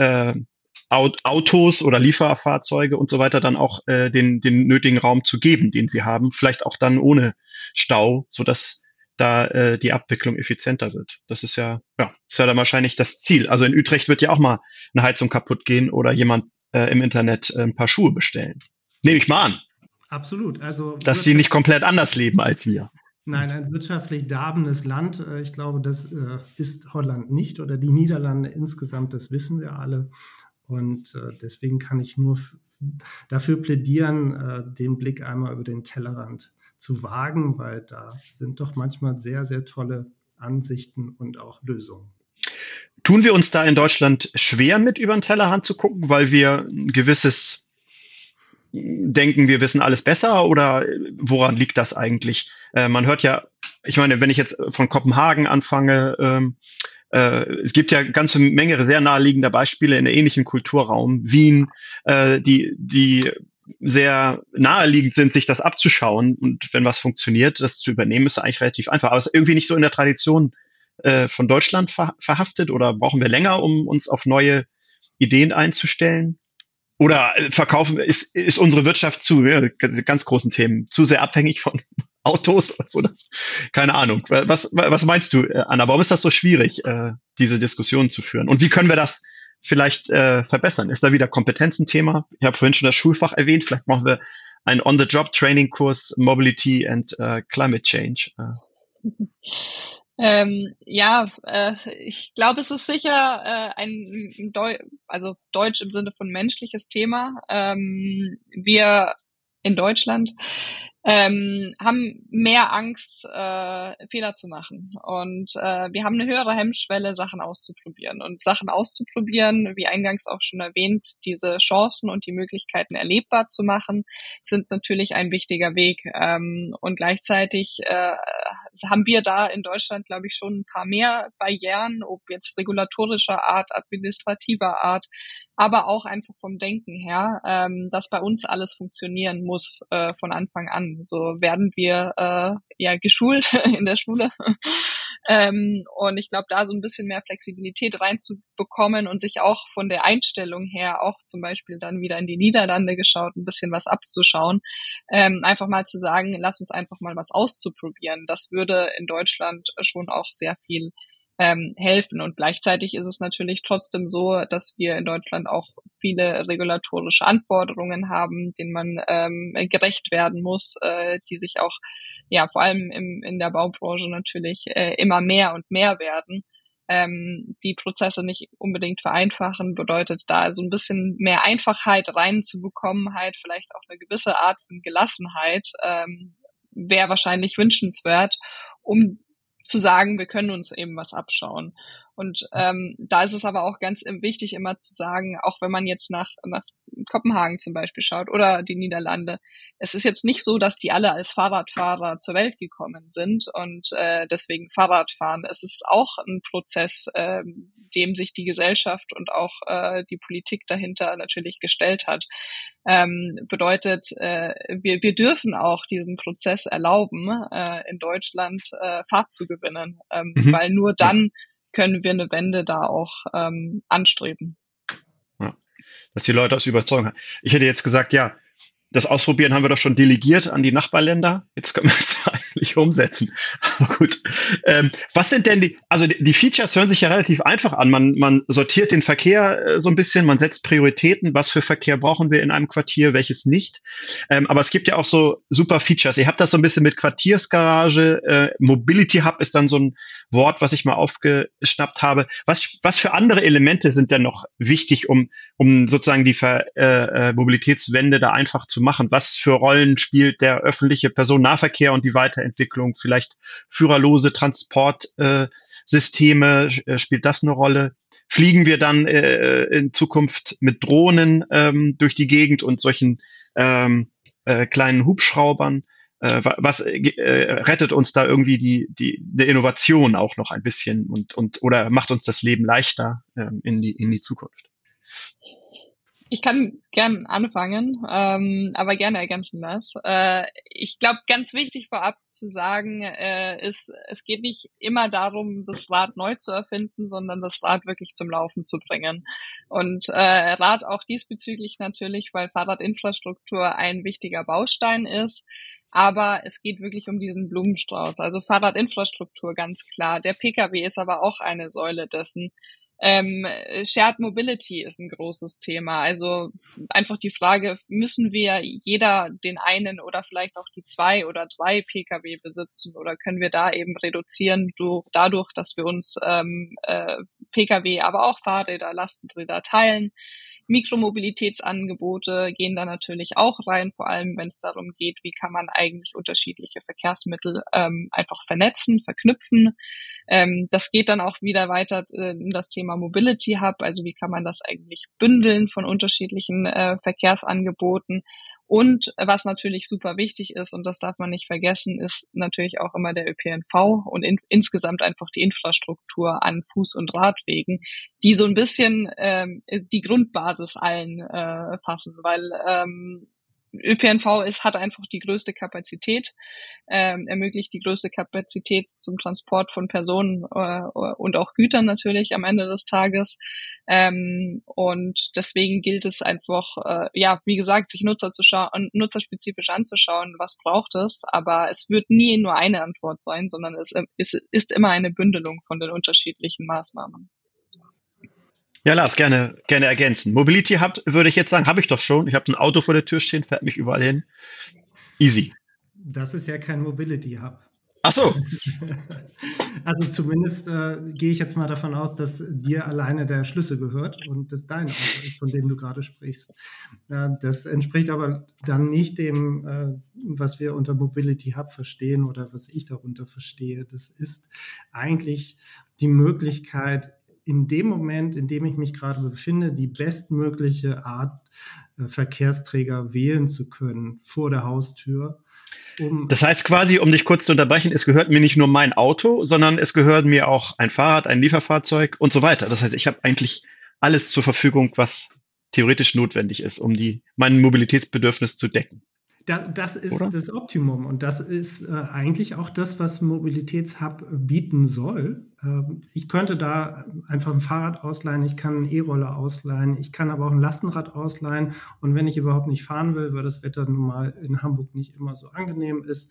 Autos oder Lieferfahrzeuge und so weiter dann auch den nötigen Raum zu geben, den sie haben, vielleicht auch dann ohne Stau, sodass da die Abwicklung effizienter wird. Das ist ja dann wahrscheinlich das Ziel. Also in Utrecht wird ja auch mal eine Heizung kaputt gehen oder jemand im Internet ein paar Schuhe bestellen. Nehme ich mal an. Absolut. Also dass sie nicht komplett anders leben als wir. Nein, ein wirtschaftlich darbendes Land. Ich glaube, das ist Holland nicht oder die Niederlande insgesamt, das wissen wir alle. Und deswegen kann ich nur dafür plädieren, den Blick einmal über den Tellerrand zu wagen, weil da sind doch manchmal sehr, sehr tolle Ansichten und auch Lösungen. Tun wir uns da in Deutschland schwer mit über den Tellerrand zu gucken, weil wir ein gewisses Denken, wir wissen alles besser, oder woran liegt das eigentlich? Man hört ja, ich meine, wenn ich jetzt von Kopenhagen anfange, es gibt ja ganze Menge sehr naheliegender Beispiele in einem ähnlichen Kulturraum, Wien, die sehr naheliegend sind, sich das abzuschauen, und wenn was funktioniert, das zu übernehmen, ist eigentlich relativ einfach. Aber es ist irgendwie nicht so in der Tradition von Deutschland verhaftet, oder brauchen wir länger, um uns auf neue Ideen einzustellen? Oder ist unsere Wirtschaft ganz großen Themen, zu sehr abhängig von Autos oder so? Keine Ahnung. Was meinst du, Anna? Warum ist das so schwierig, diese Diskussion zu führen? Und wie können wir das vielleicht verbessern? Ist da wieder Kompetenzenthema? Ich habe vorhin schon das Schulfach erwähnt. Vielleicht machen wir einen On-the-Job-Training-Kurs Mobility and Climate Change. Ich glaube, es ist sicher Deutsch im Sinne von menschliches Thema. Wir in Deutschland haben mehr Angst, Fehler zu machen. Und wir haben eine höhere Hemmschwelle, Sachen auszuprobieren. Und Sachen auszuprobieren, wie eingangs auch schon erwähnt, diese Chancen und die Möglichkeiten erlebbar zu machen, sind natürlich ein wichtiger Weg. Und gleichzeitig haben wir da in Deutschland, glaube ich, schon ein paar mehr Barrieren, ob jetzt regulatorischer Art, administrativer Art, aber auch einfach vom Denken her, dass bei uns alles funktionieren muss von Anfang an. So werden wir geschult in der Schule. Und ich glaube, da so ein bisschen mehr Flexibilität reinzubekommen und sich auch von der Einstellung her auch zum Beispiel dann wieder in die Niederlande geschaut, ein bisschen was abzuschauen, einfach mal zu sagen, lass uns einfach mal was auszuprobieren. Das würde in Deutschland schon auch sehr viel helfen. Und gleichzeitig ist es natürlich trotzdem so, dass wir in Deutschland auch viele regulatorische Anforderungen haben, denen man gerecht werden muss, die sich auch vor allem in der Baubranche natürlich immer mehr und mehr werden. Die Prozesse nicht unbedingt vereinfachen, bedeutet da so ein bisschen mehr Einfachheit reinzubekommen, halt vielleicht auch eine gewisse Art von Gelassenheit wäre wahrscheinlich wünschenswert, um zu sagen, wir können uns eben was abschauen. Und da ist es aber auch ganz wichtig, immer zu sagen, auch wenn man jetzt nach Kopenhagen zum Beispiel schaut oder die Niederlande, es ist jetzt nicht so, dass die alle als Fahrradfahrer zur Welt gekommen sind und deswegen Fahrrad fahren. Es ist auch ein Prozess, dem sich die Gesellschaft und auch die Politik dahinter natürlich gestellt hat. Bedeutet, wir dürfen auch diesen Prozess erlauben, in Deutschland Fahrt zu gewinnen, weil nur dann können wir eine Wende da auch anstreben. Ja, dass die Leute aus Überzeugung haben. Ich hätte jetzt gesagt, ja, das Ausprobieren haben wir doch schon delegiert an die Nachbarländer. Jetzt können wir es eigentlich umsetzen. Aber gut. Was sind denn die Features hören sich ja relativ einfach an. Man sortiert den Verkehr so ein bisschen, man setzt Prioritäten. Was für Verkehr brauchen wir in einem Quartier, welches nicht? Aber es gibt ja auch so super Features. Ihr habt das so ein bisschen mit Quartiersgarage. Mobility Hub ist dann so ein Wort, was ich mal aufgeschnappt habe. Was für andere Elemente sind denn noch wichtig, um sozusagen die Mobilitätswende da einfach zu machen? Was für Rollen spielt der öffentliche Personennahverkehr und die Weiterentwicklung? Vielleicht führerlose Transportsysteme, spielt das eine Rolle? Fliegen wir dann in Zukunft mit Drohnen durch die Gegend und solchen kleinen Hubschraubern? Was rettet uns da irgendwie die Innovation auch noch ein bisschen und oder macht uns das Leben leichter in die Zukunft? Ich kann gern anfangen, aber gerne ergänzen das. Ich glaube, ganz wichtig vorab zu sagen, ist, es geht nicht immer darum, das Rad neu zu erfinden, sondern das Rad wirklich zum Laufen zu bringen. Und Rad auch diesbezüglich natürlich, weil Fahrradinfrastruktur ein wichtiger Baustein ist. Aber es geht wirklich um diesen Blumenstrauß. Also Fahrradinfrastruktur ganz klar. Der Pkw ist aber auch eine Säule dessen. Shared Mobility ist ein großes Thema. Also einfach die Frage, müssen wir jeder den einen oder vielleicht auch die 2 oder 3 Pkw besitzen oder können wir da eben reduzieren dadurch, dass wir uns Pkw, aber auch Fahrräder, Lastenräder teilen. Mikromobilitätsangebote gehen da natürlich auch rein, vor allem wenn es darum geht, wie kann man eigentlich unterschiedliche Verkehrsmittel einfach vernetzen, verknüpfen. Das geht dann auch wieder weiter in das Thema Mobility Hub, also wie kann man das eigentlich bündeln von unterschiedlichen Verkehrsangeboten. Und was natürlich super wichtig ist, und das darf man nicht vergessen, ist natürlich auch immer der ÖPNV und insgesamt einfach die Infrastruktur an Fuß- und Radwegen, die so ein bisschen die Grundbasis allen fassen, weil ÖPNV hat einfach die größte Kapazität, ermöglicht die größte Kapazität zum Transport von Personen und auch Gütern natürlich am Ende des Tages. Und deswegen gilt es einfach, wie gesagt, sich nutzerspezifisch anzuschauen, was braucht es. Aber es wird nie nur eine Antwort sein, sondern es ist immer eine Bündelung von den unterschiedlichen Maßnahmen. Ja, Lars, gerne ergänzen. Mobility Hub würde ich jetzt sagen, habe ich doch schon. Ich habe ein Auto vor der Tür stehen, fährt mich überall hin. Easy. Das ist ja kein Mobility Hub. Ach so. Also zumindest gehe ich jetzt mal davon aus, dass dir alleine der Schlüssel gehört und das dein Auto ist, von dem du gerade sprichst. Das entspricht aber dann nicht dem, was wir unter Mobility Hub verstehen oder was ich darunter verstehe. Das ist eigentlich die Möglichkeit, in dem Moment, in dem ich mich gerade befinde, die bestmögliche Art, Verkehrsträger wählen zu können vor der Haustür. Das heißt quasi, um dich kurz zu unterbrechen, es gehört mir nicht nur mein Auto, sondern es gehört mir auch ein Fahrrad, ein Lieferfahrzeug und so weiter. Das heißt, ich habe eigentlich alles zur Verfügung, was theoretisch notwendig ist, um mein Mobilitätsbedürfnis zu decken. Das ist oder? das Optimum und das ist eigentlich auch das, was Mobilitätshub bieten soll. Ich könnte da einfach ein Fahrrad ausleihen, ich kann einen E-Roller ausleihen, ich kann aber auch ein Lastenrad ausleihen und wenn ich überhaupt nicht fahren will, weil das Wetter nun mal in Hamburg nicht immer so angenehm ist,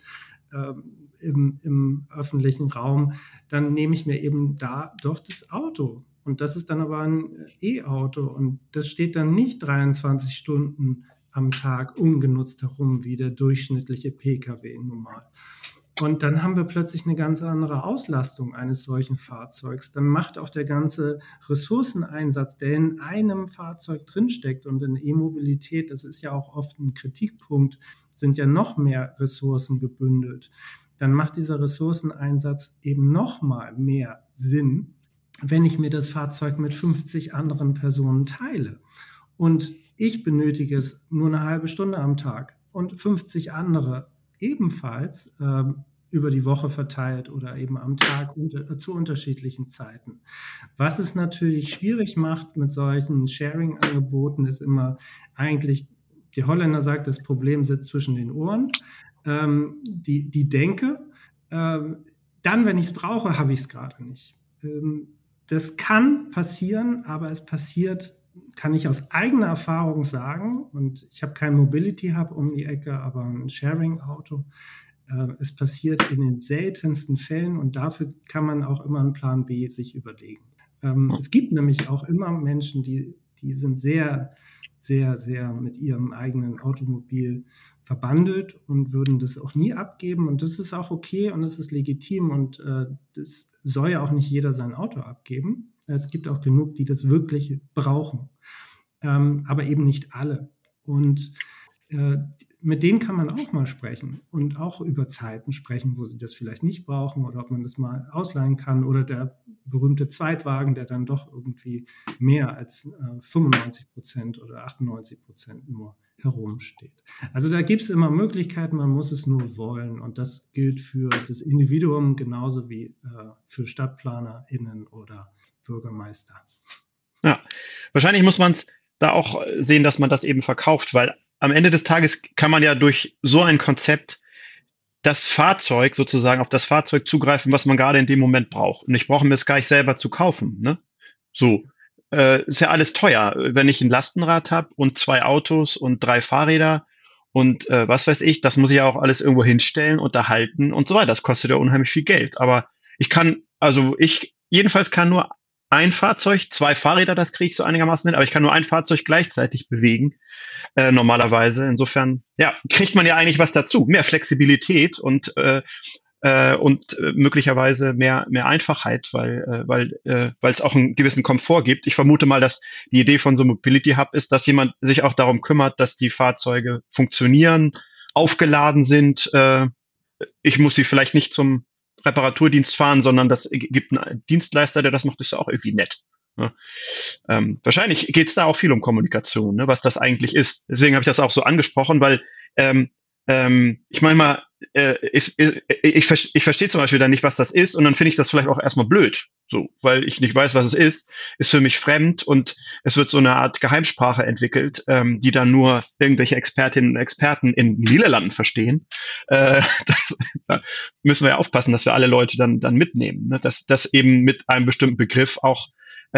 im öffentlichen Raum, dann nehme ich mir eben da doch das Auto. Und das ist dann aber ein E-Auto und das steht dann nicht 23 Stunden am Tag ungenutzt herum, wie der durchschnittliche Pkw normal. Und dann haben wir plötzlich eine ganz andere Auslastung eines solchen Fahrzeugs. Dann macht auch der ganze Ressourceneinsatz, der in einem Fahrzeug drinsteckt und in E-Mobilität, das ist ja auch oft ein Kritikpunkt, sind ja noch mehr Ressourcen gebündelt. Dann macht dieser Ressourceneinsatz eben noch mal mehr Sinn, wenn ich mir das Fahrzeug mit 50 anderen Personen teile. Und ich benötige es nur eine halbe Stunde am Tag und 50 andere ebenfalls über die Woche verteilt oder eben am Tag zu unterschiedlichen Zeiten. Was es natürlich schwierig macht mit solchen Sharing-Angeboten, ist immer eigentlich, die Holländer sagt, das Problem sitzt zwischen den Ohren. Die Denke, dann, wenn ich es brauche, habe ich es gerade nicht. Das kann passieren, aber es passiert, kann ich aus eigener Erfahrung sagen, und ich habe kein Mobility Hub um die Ecke, aber ein Sharing-Auto. Es passiert in den seltensten Fällen und dafür kann man auch immer einen Plan B sich überlegen. Es gibt nämlich auch immer Menschen, die sind sehr, sehr, sehr mit ihrem eigenen Automobil verbandelt und würden das auch nie abgeben. Und das ist auch okay und das ist legitim und das soll ja auch nicht jeder sein Auto abgeben. Es gibt auch genug, die das wirklich brauchen, aber eben nicht alle. Und mit denen kann man auch mal sprechen und auch über Zeiten sprechen, wo sie das vielleicht nicht brauchen oder ob man das mal ausleihen kann oder der berühmte Zweitwagen, der dann doch irgendwie mehr als 95% oder 98% nur herumsteht. Also da gibt es immer Möglichkeiten, man muss es nur wollen und das gilt für das Individuum genauso wie für StadtplanerInnen oder Bürgermeister. Ja, wahrscheinlich muss man es da auch sehen, dass man das eben verkauft, weil am Ende des Tages kann man ja durch so ein Konzept das Fahrzeug sozusagen auf das Fahrzeug zugreifen, was man gerade in dem Moment braucht. Und ich brauche mir es gar nicht selber zu kaufen. Ne? So, ist ja alles teuer. Wenn ich ein Lastenrad habe und 2 Autos und 3 Fahrräder und was weiß ich, das muss ich ja auch alles irgendwo hinstellen, unterhalten und so weiter. Das kostet ja unheimlich viel Geld. Aber ich jedenfalls kann nur ein Fahrzeug, 2 Fahrräder, das kriege ich so einigermaßen hin, aber ich kann nur ein Fahrzeug gleichzeitig bewegen, normalerweise. Insofern, ja, kriegt man ja eigentlich was dazu. Mehr Flexibilität und möglicherweise mehr Einfachheit, weil es auch einen gewissen Komfort gibt. Ich vermute mal, dass die Idee von so einem Mobility Hub ist, dass jemand sich auch darum kümmert, dass die Fahrzeuge funktionieren, aufgeladen sind. Ich muss sie vielleicht nicht zum Reparaturdienst fahren, sondern das gibt einen Dienstleister, der das macht, ist ja auch irgendwie nett. Ne? Wahrscheinlich geht es da auch viel um Kommunikation, ne, was das eigentlich ist. Deswegen habe ich das auch so angesprochen, weil ich meine mal, ich verstehe zum Beispiel dann nicht, was das ist und dann finde ich das vielleicht auch erstmal blöd, so, weil ich nicht weiß, was es ist für mich fremd und es wird so eine Art Geheimsprache entwickelt, die dann nur irgendwelche Expertinnen und Experten in Niederlanden verstehen. Da müssen wir ja aufpassen, dass wir alle Leute dann mitnehmen, ne? Dass eben mit einem bestimmten Begriff auch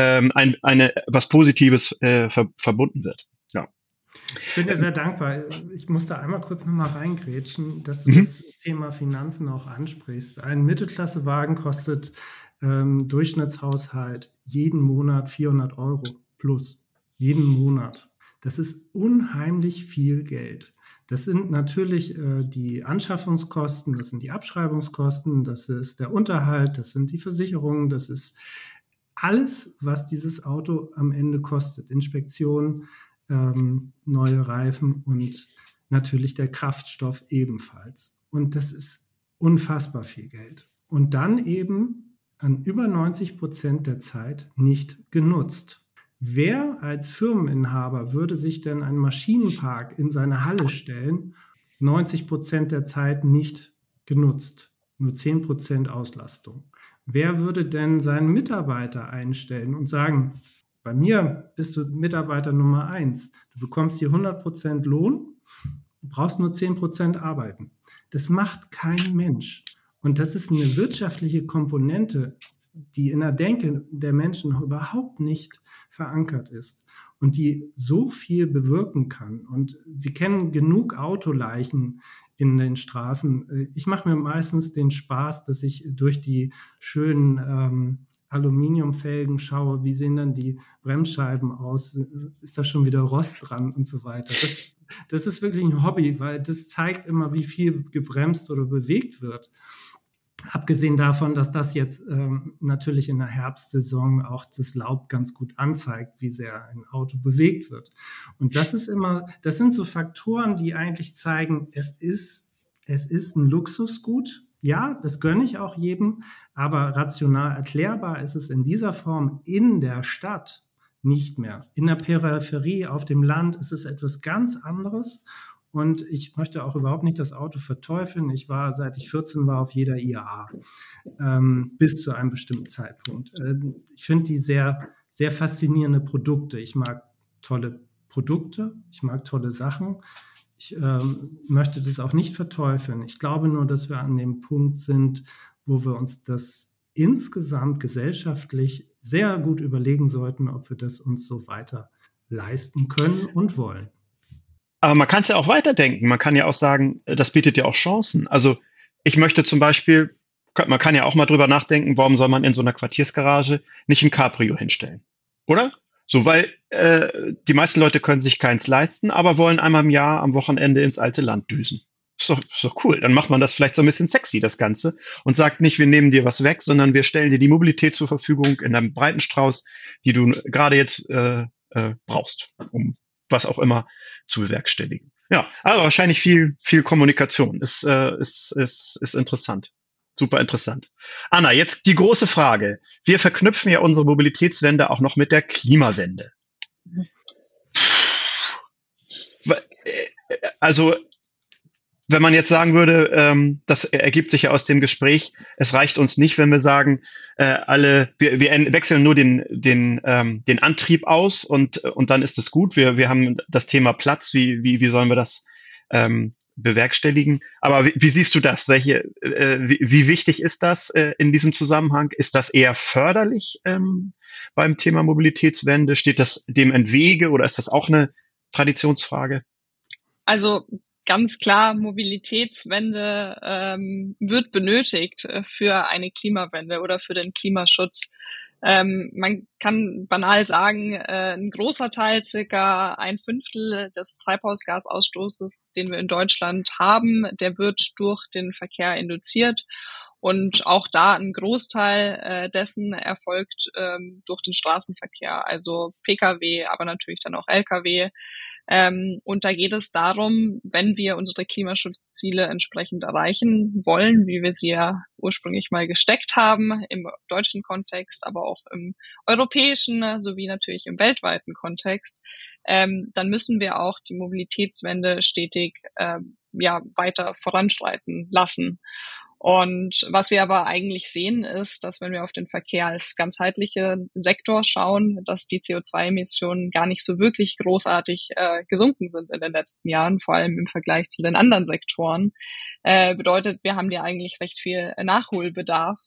was Positives verbunden wird. Ja. Ich bin dir sehr dankbar. Ich muss da einmal kurz nochmal reingrätschen, dass du das Thema Finanzen auch ansprichst. Ein Mittelklassewagen kostet Durchschnittshaushalt jeden Monat 400 € plus. Jeden Monat. Das ist unheimlich viel Geld. Das sind natürlich die Anschaffungskosten, das sind die Abschreibungskosten, das ist der Unterhalt, das sind die Versicherungen, das ist alles, was dieses Auto am Ende kostet. Inspektion, neue Reifen und natürlich der Kraftstoff ebenfalls. Und das ist unfassbar viel Geld. Und dann eben an über 90% der Zeit nicht genutzt. Wer als Firmeninhaber würde sich denn einen Maschinenpark in seine Halle stellen, 90% der Zeit nicht genutzt, nur 10% Auslastung? Wer würde denn seinen Mitarbeiter einstellen und sagen, bei mir bist du Mitarbeiter Nummer 1. Du bekommst hier 100% Lohn Du brauchst nur 10% arbeiten. Das macht kein Mensch. Und das ist eine wirtschaftliche Komponente, die in der Denke der Menschen noch überhaupt nicht verankert ist und die so viel bewirken kann. Und wir kennen genug Autoleichen in den Straßen. Ich mache mir meistens den Spaß, dass ich durch die schönen Aluminiumfelgen schaue, wie sehen dann die Bremsscheiben aus, ist da schon wieder Rost dran und so weiter. Das ist wirklich ein Hobby, weil das zeigt immer, wie viel gebremst oder bewegt wird. Abgesehen davon, dass das jetzt natürlich in der Herbstsaison auch das Laub ganz gut anzeigt, wie sehr ein Auto bewegt wird. Und das sind so Faktoren, die eigentlich zeigen, es ist ein Luxusgut. Ja, das gönne ich auch jedem, aber rational erklärbar ist es in dieser Form in der Stadt nicht mehr. In der Peripherie, auf dem Land ist es etwas ganz anderes. Und ich möchte auch überhaupt nicht das Auto verteufeln. Ich war, seit ich 14 war, auf jeder IAA bis zu einem bestimmten Zeitpunkt. Ich finde die sehr, sehr faszinierende Produkte. Ich mag tolle Produkte, ich mag tolle Sachen. Ich möchte das auch nicht verteufeln. Ich glaube nur, dass wir an dem Punkt sind, wo wir uns das insgesamt gesellschaftlich sehr gut überlegen sollten, ob wir das uns so weiter leisten können und wollen. Aber man kann es ja auch weiterdenken. Man kann ja auch sagen, das bietet ja auch Chancen. Also ich möchte zum Beispiel, man kann ja auch mal drüber nachdenken, warum soll man in so einer Quartiersgarage nicht ein Cabrio hinstellen? Oder? So, weil die meisten Leute können sich keins leisten, aber wollen einmal im Jahr am Wochenende ins alte Land düsen. Ist doch cool. Dann macht man das vielleicht so ein bisschen sexy, das Ganze, und sagt nicht, wir nehmen dir was weg, sondern wir stellen dir die Mobilität zur Verfügung in einem breiten Strauß, die du gerade jetzt brauchst, um was auch immer zu bewerkstelligen. Ja, aber wahrscheinlich viel Kommunikation. Ist interessant. Super interessant. Anna, jetzt die große Frage. Wir verknüpfen ja unsere Mobilitätswende auch noch mit der Klimawende. Also, wenn man jetzt sagen würde, das ergibt sich ja aus dem Gespräch, es reicht uns nicht, wenn wir sagen, wir wechseln nur den Antrieb aus und dann ist es gut. Wir haben das Thema Platz. Wie sollen wir das bewerkstelligen? Aber wie siehst du das? Wie wichtig ist das in diesem Zusammenhang? Ist das eher förderlich beim Thema Mobilitätswende? Steht das dem entwege oder ist das auch eine Traditionsfrage? Also ganz klar, Mobilitätswende wird benötigt für eine Klimawende oder für den Klimaschutz. Man kann banal sagen, ein großer Teil, circa 1/5 des Treibhausgasausstoßes, den wir in Deutschland haben, der wird durch den Verkehr induziert. Und auch da ein Großteil dessen erfolgt durch den Straßenverkehr, also Pkw, aber natürlich dann auch Lkw. Und da geht es darum, wenn wir unsere Klimaschutzziele entsprechend erreichen wollen, wie wir sie ja ursprünglich mal gesteckt haben, im deutschen Kontext, aber auch im europäischen sowie natürlich im weltweiten Kontext, dann müssen wir auch die Mobilitätswende stetig weiter voranschreiten lassen. Und was wir aber eigentlich sehen, ist, dass wenn wir auf den Verkehr als ganzheitlicher Sektor schauen, dass die CO2-Emissionen gar nicht so wirklich großartig gesunken sind in den letzten Jahren, vor allem im Vergleich zu den anderen Sektoren. Bedeutet, wir haben ja eigentlich recht viel Nachholbedarf,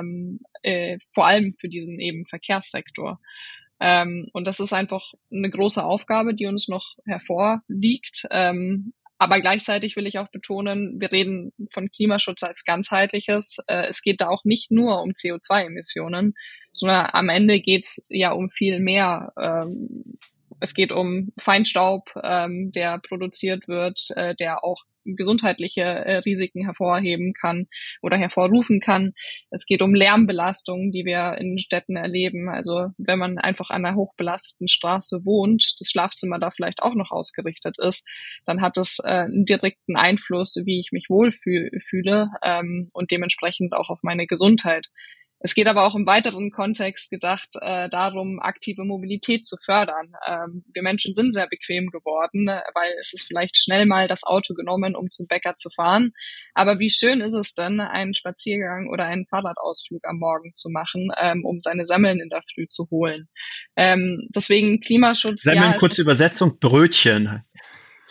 vor allem für diesen eben Verkehrssektor. Und das ist einfach eine große Aufgabe, die uns noch hervorliegt. Aber gleichzeitig will ich auch betonen, wir reden von Klimaschutz als ganzheitliches. Es geht da auch nicht nur um CO2-Emissionen, sondern am Ende geht es ja um viel mehr. Es geht um Feinstaub, der produziert wird, der auch gesundheitliche Risiken hervorheben kann oder hervorrufen kann. Es geht um Lärmbelastung, die wir in Städten erleben. Also wenn man einfach an einer hochbelasteten Straße wohnt, das Schlafzimmer da vielleicht auch noch ausgerichtet ist, dann hat es einen direkten Einfluss, wie ich mich wohlfühle und dementsprechend auch auf meine Gesundheit. Es geht aber auch im weiteren Kontext gedacht darum, aktive Mobilität zu fördern. Wir Menschen sind sehr bequem geworden, weil es ist vielleicht schnell mal das Auto genommen, um zum Bäcker zu fahren. Aber wie schön ist es denn, einen Spaziergang oder einen Fahrradausflug am Morgen zu machen, um seine Semmeln in der Früh zu holen. Deswegen Klimaschutz. Semmeln, kurze Übersetzung, Brötchen.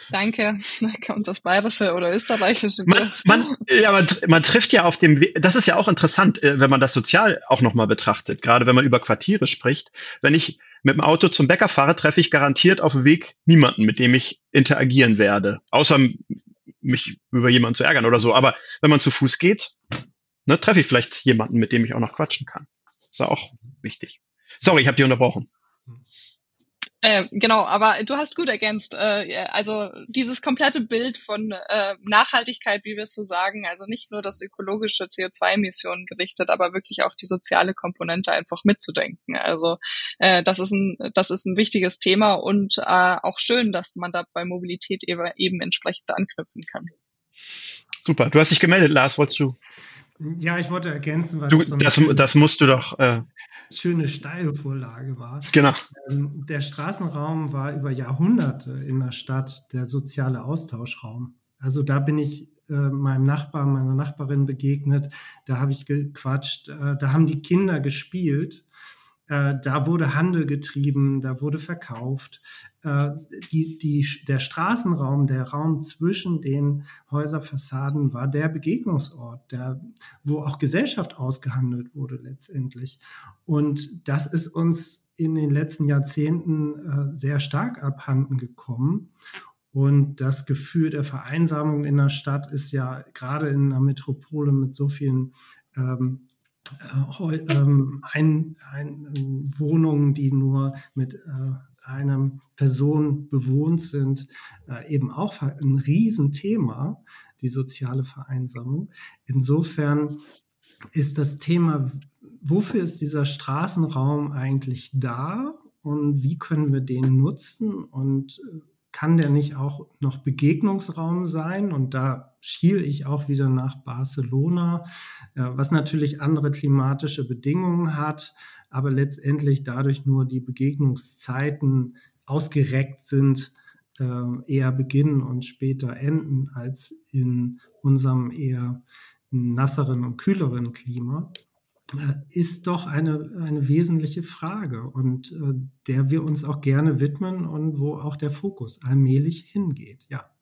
Danke. Da kommt das Bayerische oder Österreichische. Man trifft ja auf dem Weg, das ist ja auch interessant, wenn man das sozial auch nochmal betrachtet, gerade wenn man über Quartiere spricht. Wenn ich mit dem Auto zum Bäcker fahre, treffe ich garantiert auf dem Weg niemanden, mit dem ich interagieren werde, außer mich über jemanden zu ärgern oder so. Aber wenn man zu Fuß geht, ne, treffe ich vielleicht jemanden, mit dem ich auch noch quatschen kann. Das ist ja auch wichtig. Sorry, ich habe dich unterbrochen. Genau, aber du hast gut ergänzt. Also dieses komplette Bild von Nachhaltigkeit, wie wir es so sagen, also nicht nur das ökologische CO2-Emissionen gerichtet, aber wirklich auch die soziale Komponente einfach mitzudenken. Also das ist ein wichtiges Thema und auch schön, dass man da bei Mobilität eben entsprechend anknüpfen kann. Super, du hast dich gemeldet, Lars, wolltest du? Ja, ich wollte ergänzen, weil das musst du doch schöne Steilvorlage war. Genau. Der Straßenraum war über Jahrhunderte in der Stadt der soziale Austauschraum. Also da bin ich meinem Nachbar, meiner Nachbarin begegnet, da habe ich gequatscht, da haben die Kinder gespielt, da wurde Handel getrieben, da wurde verkauft. Der Straßenraum, der Raum zwischen den Häuserfassaden war der Begegnungsort, wo auch Gesellschaft ausgehandelt wurde letztendlich. Und das ist uns in den letzten Jahrzehnten sehr stark abhanden gekommen. Und das Gefühl der Vereinsamung in der Stadt ist ja gerade in einer Metropole mit so vielen Wohnungen, die nur mit einer Person bewohnt sind, eben auch ein Riesenthema, die soziale Vereinsamung. Insofern ist das Thema, wofür ist dieser Straßenraum eigentlich da und wie können wir den nutzen und kann der nicht auch noch Begegnungsraum sein? Und da schiele ich auch wieder nach Barcelona, was natürlich andere klimatische Bedingungen hat, aber letztendlich dadurch nur die Begegnungszeiten ausgereckt sind, eher beginnen und später enden als in unserem eher nasseren und kühleren Klima, ist doch eine wesentliche Frage und der wir uns auch gerne widmen und wo auch der Fokus allmählich hingeht. Ja.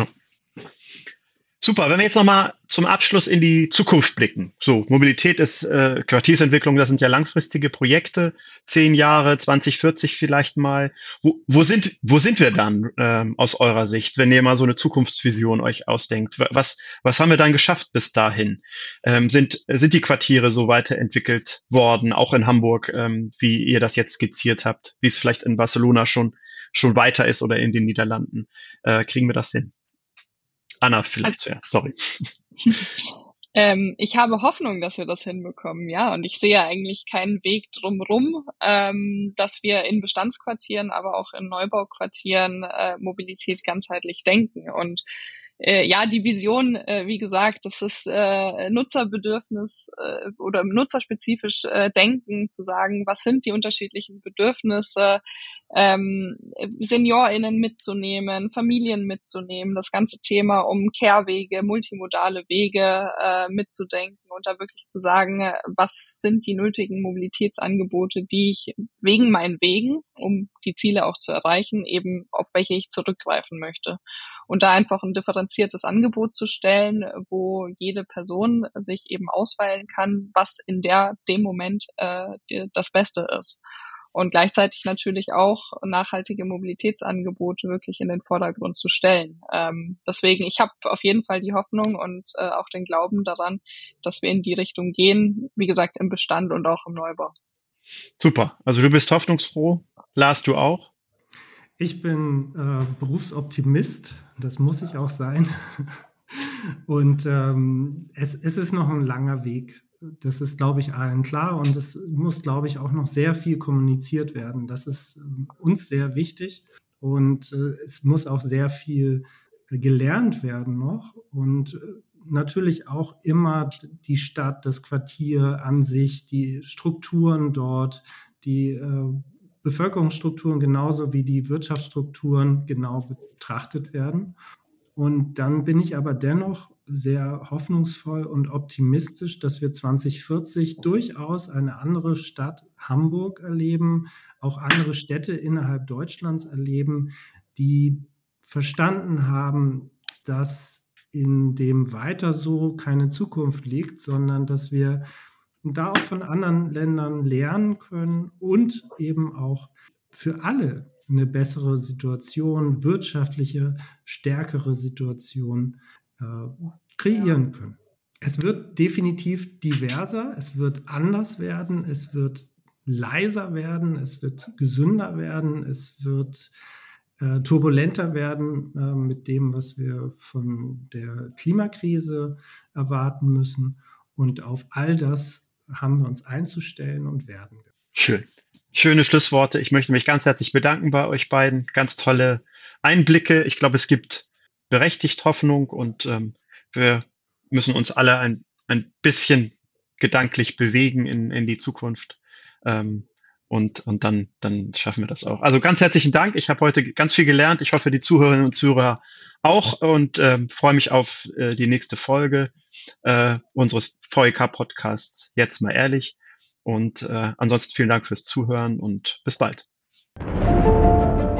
Super, wenn wir jetzt nochmal zum Abschluss in die Zukunft blicken. So, Mobilität ist Quartiersentwicklung, das sind ja langfristige Projekte, 10 Jahre, 2040 vielleicht mal. Wo sind wir dann aus eurer Sicht, wenn ihr mal so eine Zukunftsvision euch ausdenkt? Was haben wir dann geschafft bis dahin? Sind die Quartiere so weiterentwickelt worden, auch in Hamburg, wie ihr das jetzt skizziert habt, wie es vielleicht in Barcelona schon weiter ist oder in den Niederlanden? Kriegen wir das hin? Anna, vielleicht zuerst, sorry. Ich habe Hoffnung, dass wir das hinbekommen, ja. Und ich sehe eigentlich keinen Weg drumherum, dass wir in Bestandsquartieren, aber auch in Neubauquartieren Mobilität ganzheitlich denken. Und die Vision, wie gesagt, das ist Nutzerbedürfnis oder nutzerspezifisch denken, zu sagen, was sind die unterschiedlichen Bedürfnisse, SeniorInnen mitzunehmen, Familien mitzunehmen, das ganze Thema um Care-Wege, multimodale Wege mitzudenken und da wirklich zu sagen, was sind die nötigen Mobilitätsangebote, die ich wegen meinen Wegen, um die Ziele auch zu erreichen, eben auf welche ich zurückgreifen möchte. Und da einfach ein differenziertes Angebot zu stellen, wo jede Person sich eben auswählen kann, was in dem Moment das Beste ist. Und gleichzeitig natürlich auch nachhaltige Mobilitätsangebote wirklich in den Vordergrund zu stellen. Deswegen, ich habe auf jeden Fall die Hoffnung und auch den Glauben daran, dass wir in die Richtung gehen, wie gesagt, im Bestand und auch im Neubau. Super, also du bist hoffnungsfroh. Lars, du auch? Ich bin Berufsoptimist, das muss ich auch sein. Und es ist noch ein langer Weg. Das ist, glaube ich, allen klar und es muss, glaube ich, auch noch sehr viel kommuniziert werden. Das ist uns sehr wichtig und es muss auch sehr viel gelernt werden noch und natürlich auch immer die Stadt, das Quartier an sich, die Strukturen dort, die Bevölkerungsstrukturen genauso wie die Wirtschaftsstrukturen genau betrachtet werden. Und dann bin ich aber dennoch sehr hoffnungsvoll und optimistisch, dass wir 2040 durchaus eine andere Stadt Hamburg erleben, auch andere Städte innerhalb Deutschlands erleben, die verstanden haben, dass in dem weiter so keine Zukunft liegt, sondern dass wir da auch von anderen Ländern lernen können und eben auch für alle eine bessere Situation, wirtschaftliche, stärkere Situation kreieren können. Es wird definitiv diverser, es wird anders werden, es wird leiser werden, es wird gesünder werden, es wird turbulenter werden mit dem, was wir von der Klimakrise erwarten müssen. Und auf all das haben wir uns einzustellen und werden wir. Schön. Schöne Schlussworte. Ich möchte mich ganz herzlich bedanken bei euch beiden. Ganz tolle Einblicke. Ich glaube, es gibt berechtigt Hoffnung und wir müssen uns alle ein bisschen gedanklich bewegen in die Zukunft. Und dann schaffen wir das auch. Also ganz herzlichen Dank. Ich habe heute ganz viel gelernt. Ich hoffe, die Zuhörerinnen und Zuhörer auch und freue mich auf die nächste Folge unseres VEK-Podcasts Jetzt mal ehrlich. Und ansonsten vielen Dank fürs Zuhören und bis bald.